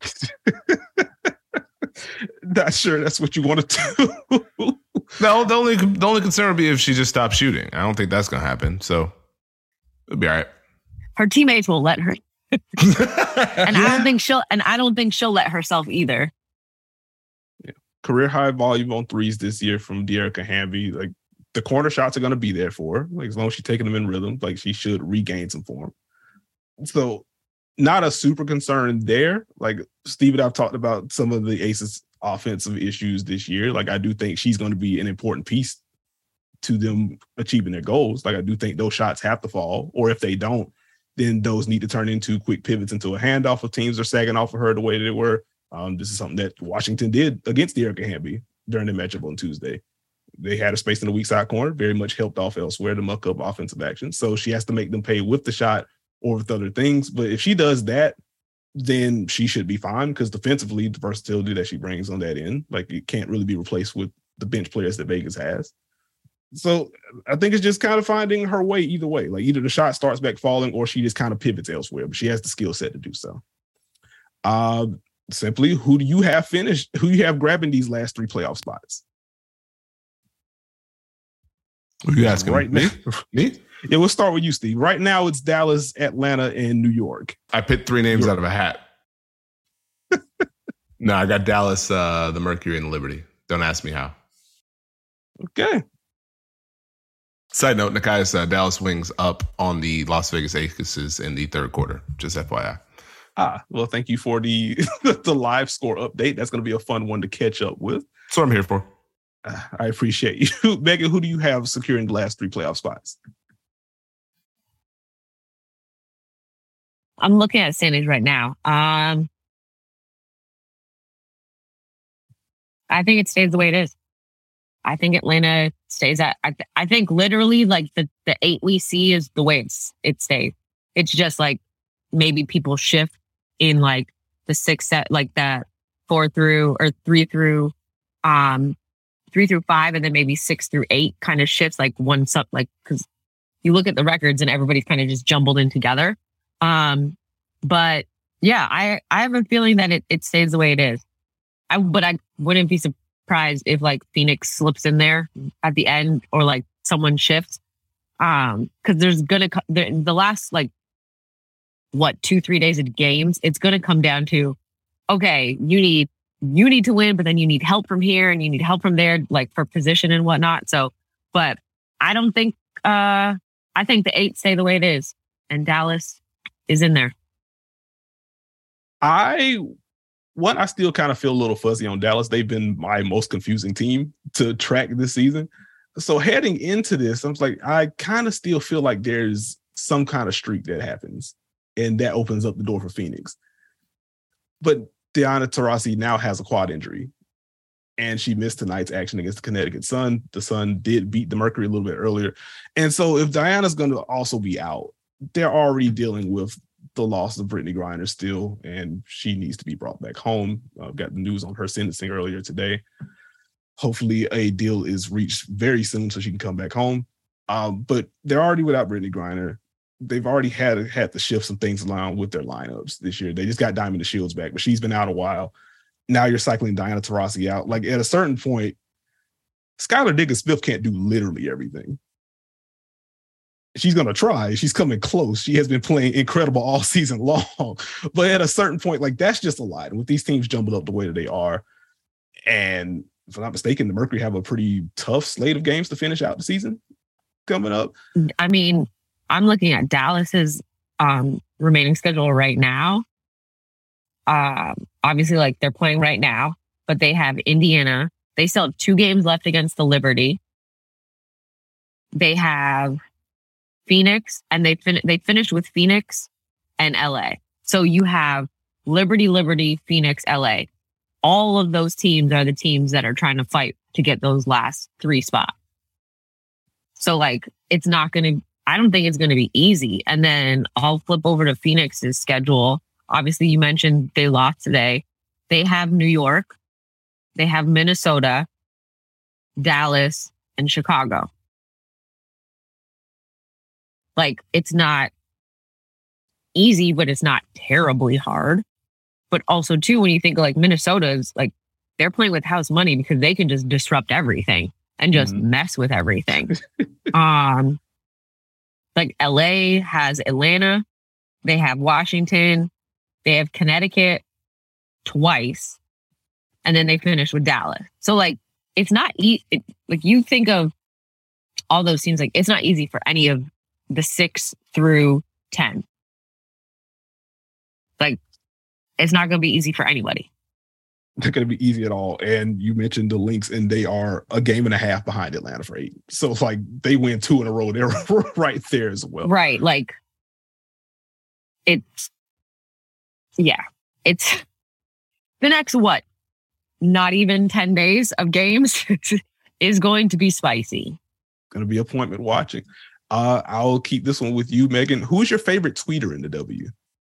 Not sure that's what you want to do. No, the only the only concern would be if she just stops shooting. I don't think that's gonna happen. So it'll be all right. Her teammates will let her. and I don't think she'll and I don't think she'll let herself either. Yeah. Career high volume on threes this year from Dearica Hamby. Like, the corner shots are gonna be there for her. Like, as long as she's taking them in rhythm, like, she should regain some form. So, not a super concern there. Like, Steve and I've talked about some of the Aces offensive issues this year. Like, I do think she's going to be an important piece to them achieving their goals. Like, I do think those shots have to fall, or if they don't, then those need to turn into quick pivots into a handoff if teams are sagging off of her the way they were. Um, this is something that Washington did against Dearica Hamby during the matchup on Tuesday. They had a space in the weak side corner, very much helped off elsewhere to muck up offensive action. So she has to make them pay with the shot or with other things. But if she does that, then she should be fine, because defensively, the versatility that she brings on that end, like, it can't really be replaced with the bench players that Vegas has. So I think it's just kind of finding her way either way. Like, either the shot starts back falling or she just kind of pivots elsewhere, but she has the skill set to do so. Uh, simply, who do you have finished? Who do you have grabbing these last three playoff spots? Who are you asking? Right me? now, me? Yeah, we'll start with you, Steve. Right now, it's Dallas, Atlanta, and New York. I picked three names out of a hat. No, I got Dallas, uh, the Mercury, and the Liberty. Don't ask me how. Okay. Side note, Nekias, uh, Dallas Wings up on the Las Vegas Aces in the third quarter. Just F Y I. Ah, well, thank you for the the live score update. That's going to be a fun one to catch up with. That's what I'm here for. Uh, I appreciate you. Megan, who do you have securing the last three playoff spots? I'm looking at standings right now. Um, I think it stays the way it is. I think Atlanta stays at, I, th- I think literally like the, the eight we see is the way it's, it stays. It's just like maybe people shift in like the six set, like that four through or three through, um, three through five, and then maybe six through eight kind of shifts like one, sub, like, cause you look at the records and everybody's kind of just jumbled in together. Um, but yeah, I, I have a feeling that it, it stays the way it is. I but I wouldn't be surprised if like Phoenix slips in there at the end or like someone shifts. Um, because there's gonna the, the last like what two three days of games, it's gonna come down to okay, you need you need to win, but then you need help from here and you need help from there, like for position and whatnot. So, but I don't think uh I think the eight stay the way it is, and Dallas is in there. I. One, I still kind of feel a little fuzzy on Dallas. They've been my most confusing team to track this season. So heading into this, I'm like, I kind of still feel like there's some kind of streak that happens, and that opens up the door for Phoenix. But Diana Taurasi now has a quad injury, and she missed tonight's action against the Connecticut Sun. The Sun did beat the Mercury a little bit earlier. And so if Diana's going to also be out, they're already dealing with the loss of Brittany Griner still, and she needs to be brought back home. Uh, got the news on her sentencing earlier today. Hopefully a deal is reached very soon so she can come back home. Um, but they're already without Brittany Griner. They've already had had to shift some things around with their lineups this year. They just got Diamond DeShields back, but she's been out a while. Now you're cycling Diana Taurasi out. Like at a certain point, Skylar Diggins-Smith can't do literally everything. She's going to try. She's coming close. She has been playing incredible all season long. But at a certain point, like that's just a lot. And with these teams jumbled up the way that they are, and if I'm not mistaken, the Mercury have a pretty tough slate of games to finish out the season coming up. I mean, I'm looking at Dallas's um, remaining schedule right now. Uh, obviously, like they're playing right now, but they have Indiana. They still have two games left against the Liberty. They have Phoenix, and they fin- they finished with Phoenix and L A. So you have Liberty, Liberty, Phoenix, L A. All of those teams are the teams that are trying to fight to get those last three spots. So like, it's not going to, I don't think it's going to be easy. And then I'll flip over to Phoenix's schedule. Obviously, you mentioned they lost today. They have New York, they have Minnesota, Dallas, and Chicago. Like, it's not easy, but it's not terribly hard. But also, too, when you think like Minnesota is like, they're playing with house money because they can just disrupt everything and just mm-hmm. mess with everything. um, like L A has Atlanta, they have Washington, they have Connecticut twice, and then they finish with Dallas. So like, it's not easy. It, like you think of all those teams, like it's not easy for any of the six through ten. Like, it's not going to be easy for anybody. Not going to be easy at all. And you mentioned the Lynx, and they are a game and a half behind Atlanta for eight. So it's like they win two in a row. They're right there as well. Right. Like, it's, yeah, it's the next, what, not even ten days of games is going to be spicy. Going to be appointment watching. Uh, I'll keep this one with you, Megan. Who's your favorite tweeter in the W?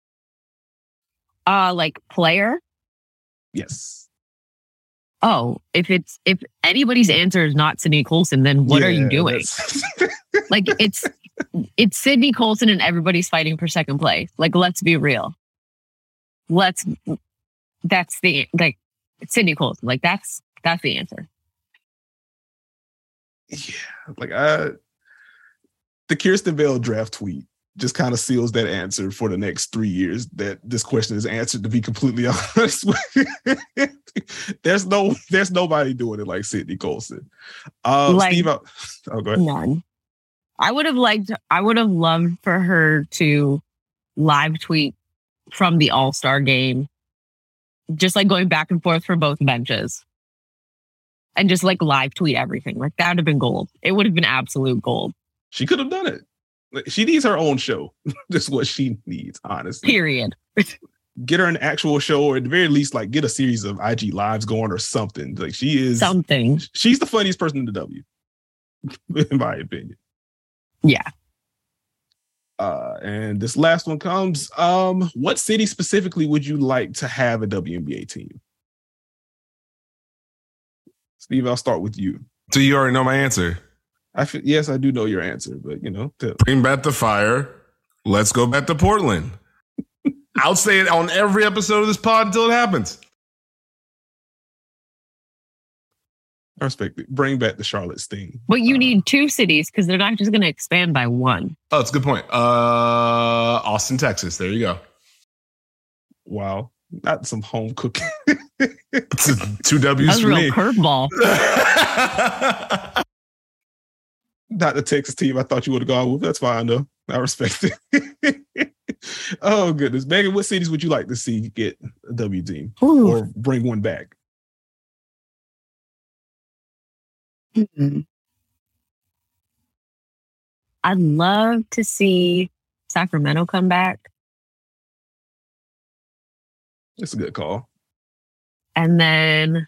Uh, like player? Yes. Oh, if it's if anybody's answer is not Sydney Colson, then what yeah, are you doing? Like it's it's Sydney Colson and everybody's fighting for second place. Like, let's be real. Let's that's the like Sydney Colson. Like that's that's the answer. Yeah, like uh the Kirsten Bell draft tweet just kind of seals that answer for the next three years that this question is answered, to be completely honest with you. there's no, there's nobody doing it like Sydney Colson. Um, like, Steve, oh, go ahead. None. I would have liked, I would have loved for her to live tweet from the All-Star game, just like going back and forth from both benches and just like live tweet everything. Like that would have been gold. It would have been absolute gold. She could have done it. She needs her own show. That's what she needs, honestly. Period. Get her an actual show, or at the very least, like get a series of I G lives going or something. Like she is something. She's the funniest person in the W, in my opinion. Yeah. Uh, and this last one comes. Um, what city specifically would you like to have a W N B A team? Steve, I'll start with you. So you already know my answer. I feel, yes, I do know your answer, but you know, tell. Bring back the fire. Let's go back to Portland. I'll say it on every episode of this pod until it happens. I respect it. Bring back the Charlotte Sting. But you uh, need two cities because they're not just going to expand by one. Oh, that's a good point. Uh, Austin, Texas. There you go. Wow. Not some home cooking. Two W's That's for a real me. curveball. Not the Texas team I thought you would have gone with. That's fine, though. I respect it. Oh, goodness. Megan, what cities would you like to see get a W team Ooh. or bring one back? Mm-mm. I'd love to see Sacramento come back. That's a good call. And then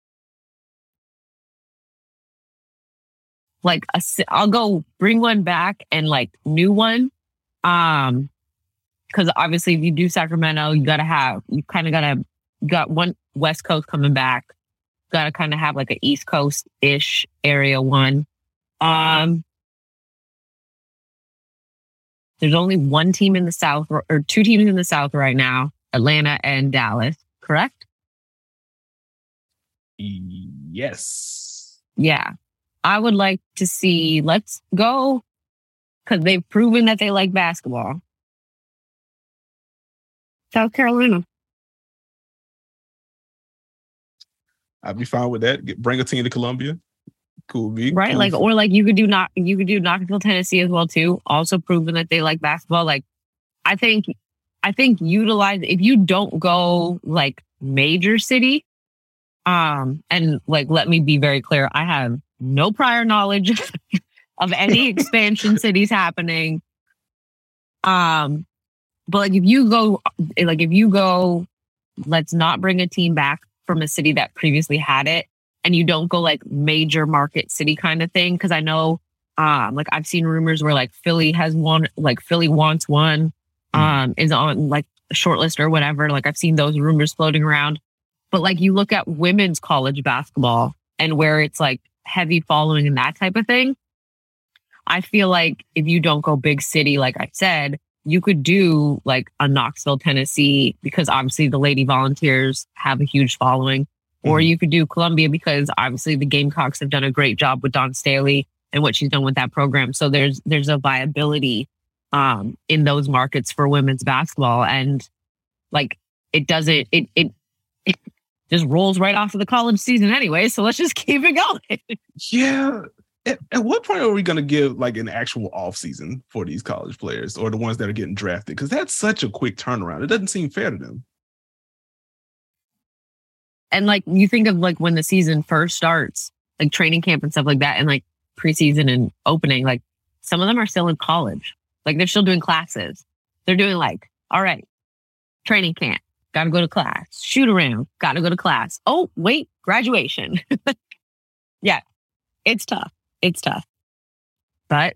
like a, I'll go bring one back and like new one. Um, because obviously if you do Sacramento, you gotta have you kind of gotta you got one West Coast coming back. Gotta kind of have like an East Coast ish area one. Um, there's only one team in the South or, or two teams in the South right now, Atlanta and Dallas, correct? Yes. Yeah. I would like to see, let's go, because they've proven that they like basketball. South Carolina. I'd be fine with that. Get, bring a team to Columbia. Cool, be Right? cool. Like, or like you could do not, you could do Knoxville, Tennessee as well too. Also proven that they like basketball. Like, I think, I think utilize, if you don't go like major city, um, and like, let me be very clear. I have no prior knowledge of any expansion cities happening. Um, but like, if you go, like, if you go, let's not bring a team back from a city that previously had it, and you don't go like major market city kind of thing. Cause I know, um, like I've seen rumors where like Philly has one, like Philly wants one, um, is on like a short list or whatever. Like I've seen those rumors floating around, but like you look at women's college basketball and where it's like heavy following and that type of thing. I feel like if you don't go big city, like I said, you could do like a Knoxville, Tennessee, because obviously the Lady Volunteers have a huge following. Mm-hmm. Or you could do Columbia because obviously the Gamecocks have done a great job with Dawn Staley and what she's done with that program. So there's there's a viability um, in those markets for women's basketball. And like it doesn't, it it it just rolls right off of the college season anyway. So let's just keep it going. Yeah. At, at what point are we going to give like an actual off season for these college players or the ones that are getting drafted? Because that's such a quick turnaround. It doesn't seem fair to them. And like you think of like when the season first starts, like training camp and stuff like that, and like preseason and opening, like some of them are still in college. Like they're still doing classes. They're doing like, all right, training camp, got to go to class, shoot around, got to go to class. Oh, wait, graduation. Yeah, it's tough. It's tough. But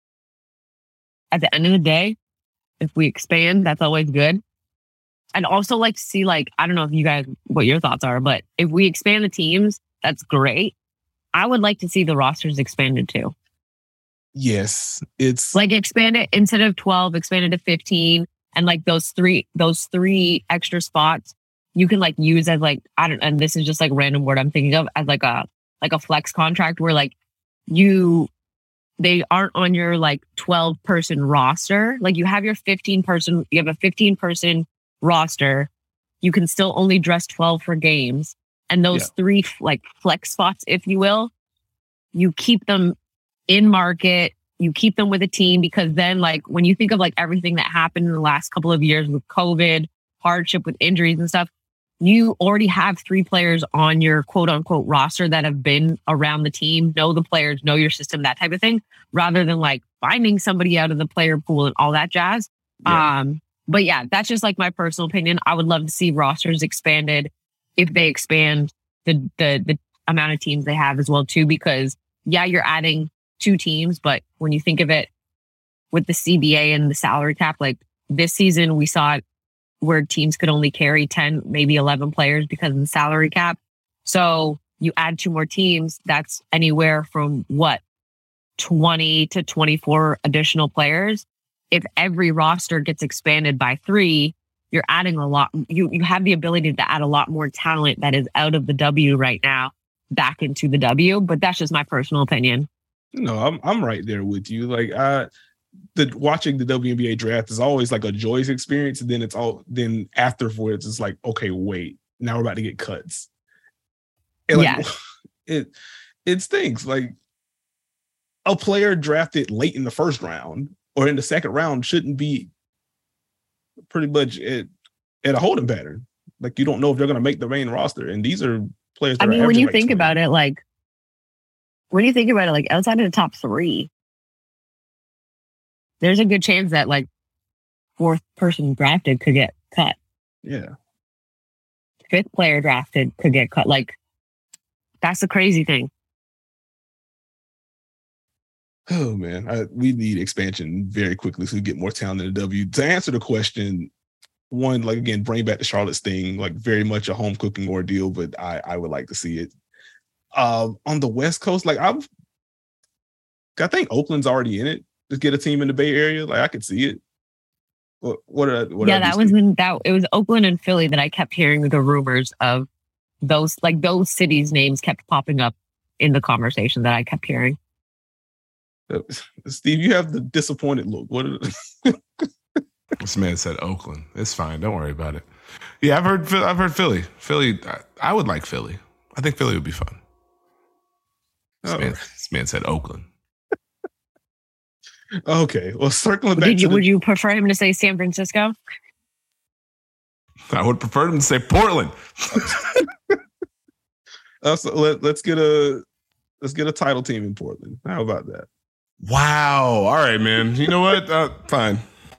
at the end of the day, if we expand, that's always good. And also like see like, I don't know if you guys, what your thoughts are, but if we expand the teams, that's great. I would like to see the rosters expanded too. Yes. It's like expand it instead of twelve, expand it to fifteen. And like those three, those three extra spots you can like use as like, I don't, and this is just like random word I'm thinking of as like a, like a flex contract where like you, they aren't on your like twelve person roster. Like you have your fifteen person, you have a fifteen person roster. You can still only dress twelve for games. And those yeah. three like flex spots, if you will, you keep them in market, you keep them with a team, because then like when you think of like everything that happened in the last couple of years with COVID, hardship with injuries and stuff, you already have three players on your quote unquote roster that have been around the team, know the players, know your system, that type of thing, rather than like finding somebody out of the player pool and all that jazz. Yeah. Um, but yeah, that's just like my personal opinion. I would love to see rosters expanded if they expand the, the, the amount of teams they have as well too, because yeah, you're adding two teams, but when you think of it with the C B A and the salary cap, like this season we saw it where teams could only carry ten, maybe eleven players because of the salary cap. So you add two more teams, that's anywhere from what, twenty to twenty-four additional players. If every roster gets expanded by three, you're adding a lot. You, you have the ability to add a lot more talent that is out of the W right now. back into the W, but that's just my personal opinion. No, I'm I'm right there with you. Like I the watching the W N B A draft is always like a joyous experience, and then it's all then afterwards it's like, okay, wait, now we're about to get cuts. And like Yeah. it it stinks. Like a player drafted late in the first round or in the second round shouldn't be pretty much at, at a holding pattern. Like you don't know if they're gonna make the main roster. And these are players that I mean, are when you like think twenty. about it, like when you think about it, like outside of the top three, there's a good chance that like fourth person drafted could get cut. Yeah. Fifth player drafted could get cut. Like that's the crazy thing. Oh man, I, we need expansion very quickly so we get more talent in the W. To answer the question, one, like again, bring back the Charlotte Sting, like very much a home cooking ordeal, but I I would like to see it. Um, on the West Coast, like I've, I think Oakland's already in it. Just get a team in the Bay Area, like I could see it. What what are what yeah, are that was when that it was Oakland and Philly that I kept hearing the rumors of those like those cities' names kept popping up in the conversation that I kept hearing. Steve, you have the disappointed look. What? Are This man said Oakland. It's fine. Don't worry about it. Yeah, I've heard. I've heard Philly. Philly. I, I would like Philly. I think Philly would be fun. This, oh. man, this man said Oakland. Okay. Well, circling back. Did you, to the, would you prefer him to say San Francisco? I would prefer him to say Portland. uh, so let, let's get a let's get a title team in Portland. How about that? Wow. All right, man. You know what? Uh, fine.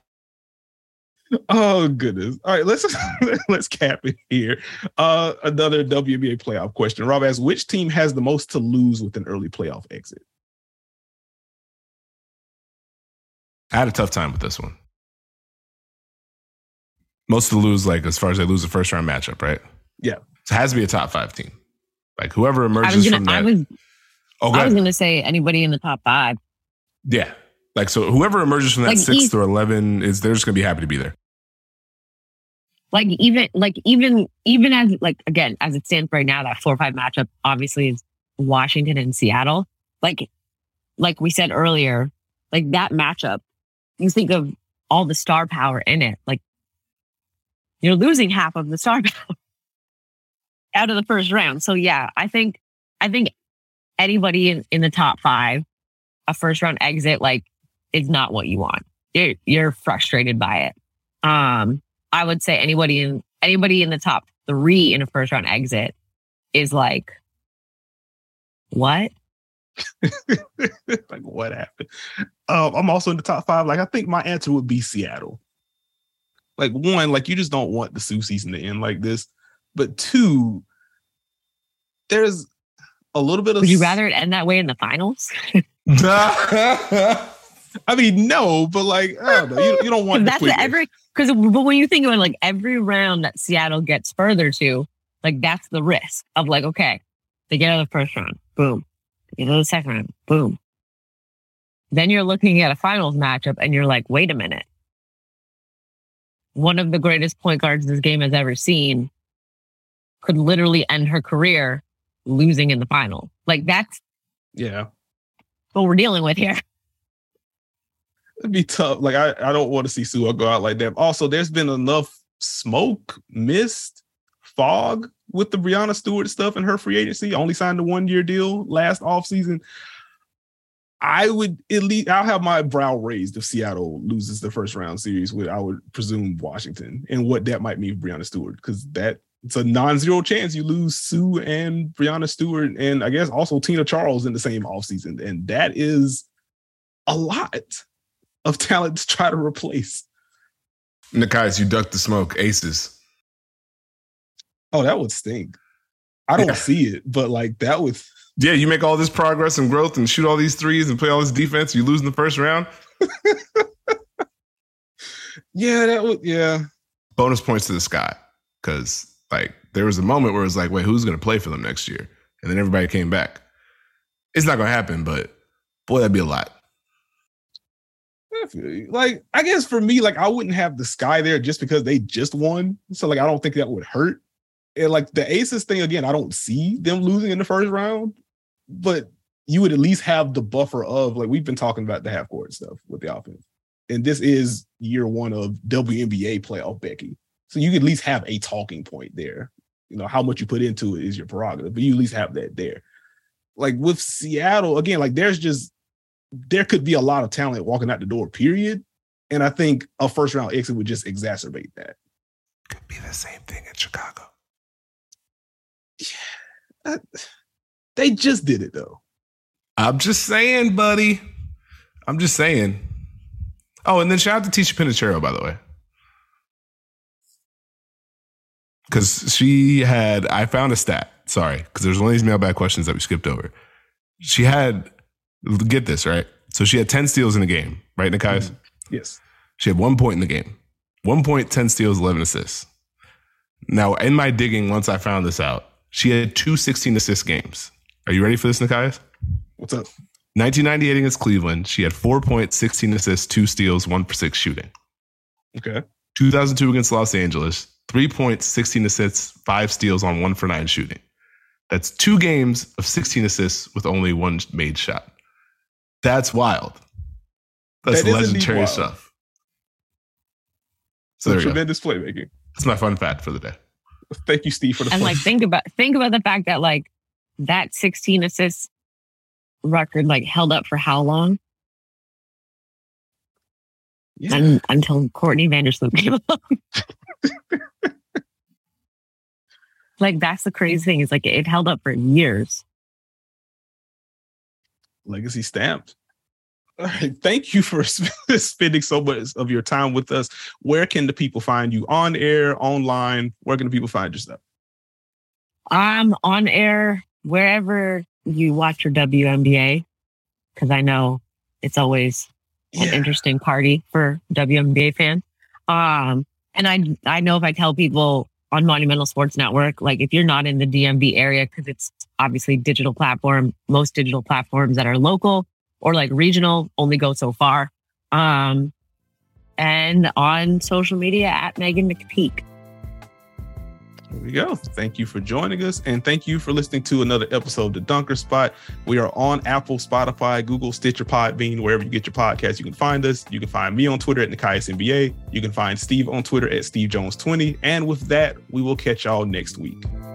Oh goodness! All right, let's let's cap it here. Uh, another W N B A playoff question. Rob asks, which team has the most to lose with an early playoff exit? I had a tough time with this one. Most to lose, like as far as they lose the first round matchup, right? Yeah. So it has to be a top five team. Like whoever emerges I was gonna, from that. I was, oh, I was going to say anybody in the top five. Yeah. Like, so whoever emerges from that Like sixth East, or eleven is they're just going to be happy to be there. Like even, like even, even as like, again, as it stands right now, that four or five matchup obviously is Washington and Seattle. Like, like we said earlier, like that matchup, you think of all the star power in it. Like you're losing half of the star power out of the first round. So yeah, I think, I think anybody in, in the top five, a first round exit, like is not what you want. You're, you're frustrated by it. Um, I would say anybody in, anybody in the top three in a first round exit is like, what? Like what happened? Um, I'm also in the top five. Like I think my answer would be Seattle. Like one, like you just don't want the Sioux season to end like this. But two, there's a little bit of. Would you rather it end that way in the finals? I mean, no, but like I don't know. You, you don't want that's the every because but when you think about it, like every round that Seattle gets further to, like that's the risk of like, okay, they get out of the first round, boom. They get out of the second round, boom. Then you're looking at a finals matchup and you're like, wait a minute. One of the greatest point guards this game has ever seen could literally end her career losing in the final. Like that's yeah what we're dealing with here. It'd be tough. Like I, I don't want to see Sue go out like that. Also, there's been enough smoke, mist, fog with the Breanna Stewart stuff and her free agency. Only signed a one-year deal last offseason. I would at least I'll have my brow raised if Seattle loses the first round series with, I would presume, Washington, and what that might mean for Breanna Stewart, because that it's a non-zero chance you lose Sue and Breanna Stewart and I guess also Tina Charles in the same offseason. And that is a lot of talent to try to replace. Nikias, you ducked the smoke. Aces. Oh, that would stink. I don't yeah. see it, but like that would. Yeah, you make all this progress and growth and shoot all these threes and play all this defense. You lose in the first round. Yeah, that would. Yeah. Bonus points to the sky, because like there was a moment where it was like, wait, who's going to play for them next year? And then everybody came back. It's not going to happen, but boy, that'd be a lot. Like, I guess for me, like I wouldn't have the sky there just because they just won. So like, I don't think that would hurt. And like the Aces thing, again, I don't see them losing in the first round, but you would at least have the buffer of, like, we've been talking about the half court stuff with the offense. And this is year one of W N B A playoff Becky. So you could at least have a talking point there. You know, how much you put into it is your prerogative, but you at least have that there. Like with Seattle, again, like there's just, there could be a lot of talent walking out the door, period. And I think a first round exit would just exacerbate that. Could be the same thing in Chicago. Yeah, they just did it though. I'm just saying, buddy. I'm just saying. Oh, and then shout out to Tisha Pinachero, by the way. Because she had, I found a stat. Sorry, because there's one of these mailbag questions that we skipped over. She had, get this, right? So she had ten steals in the game, right, Nekias? Mm-hmm. Yes. She had one point in the game. One point, ten steals, eleven assists. Now, in my digging, once I found this out, she had two sixteen assist games. Are you ready for this, Nekias? What's up? nineteen ninety-eight against Cleveland, she had four points, sixteen assists, two steals, one for six shooting. Okay. two thousand two against Los Angeles, three points, sixteen assists, five steals on one for nine shooting. That's two games of sixteen assists with only one made shot. That's wild. That's that legendary wild. stuff. So Some tremendous go. playmaking. That's my fun fact for the day. Thank you, Steve, for the and fun. like think about think about the fact that like that sixteen assists record like held up for how long? Yeah. And, until Courtney Vandersloot came along. Like that's the crazy thing. Is like it held up for years. Legacy stamped. All right. Thank you for spending so much of your time with us. Where can the people find you? On air, online? Where can the people find your stuff? I'm on air wherever you watch your W N B A, because I know it's always yeah. an interesting party for W N B A fans. Um, and I I know if I tell people on Monumental Sports Network, like if you're not in the D M V area, because it's obviously digital platform, most digital platforms that are local or like regional only go so far. Um, and on social media at Megan McPeak. There we go. Thank you for joining us. And thank you for listening to another episode of The Dunker Spot. We are on Apple, Spotify, Google, Stitcher, Podbean, wherever you get your podcasts, you can find us. You can find me on Twitter at Nekias N B A. You can find Steve on Twitter at Steve Jones twenty. And with that, we will catch y'all next week.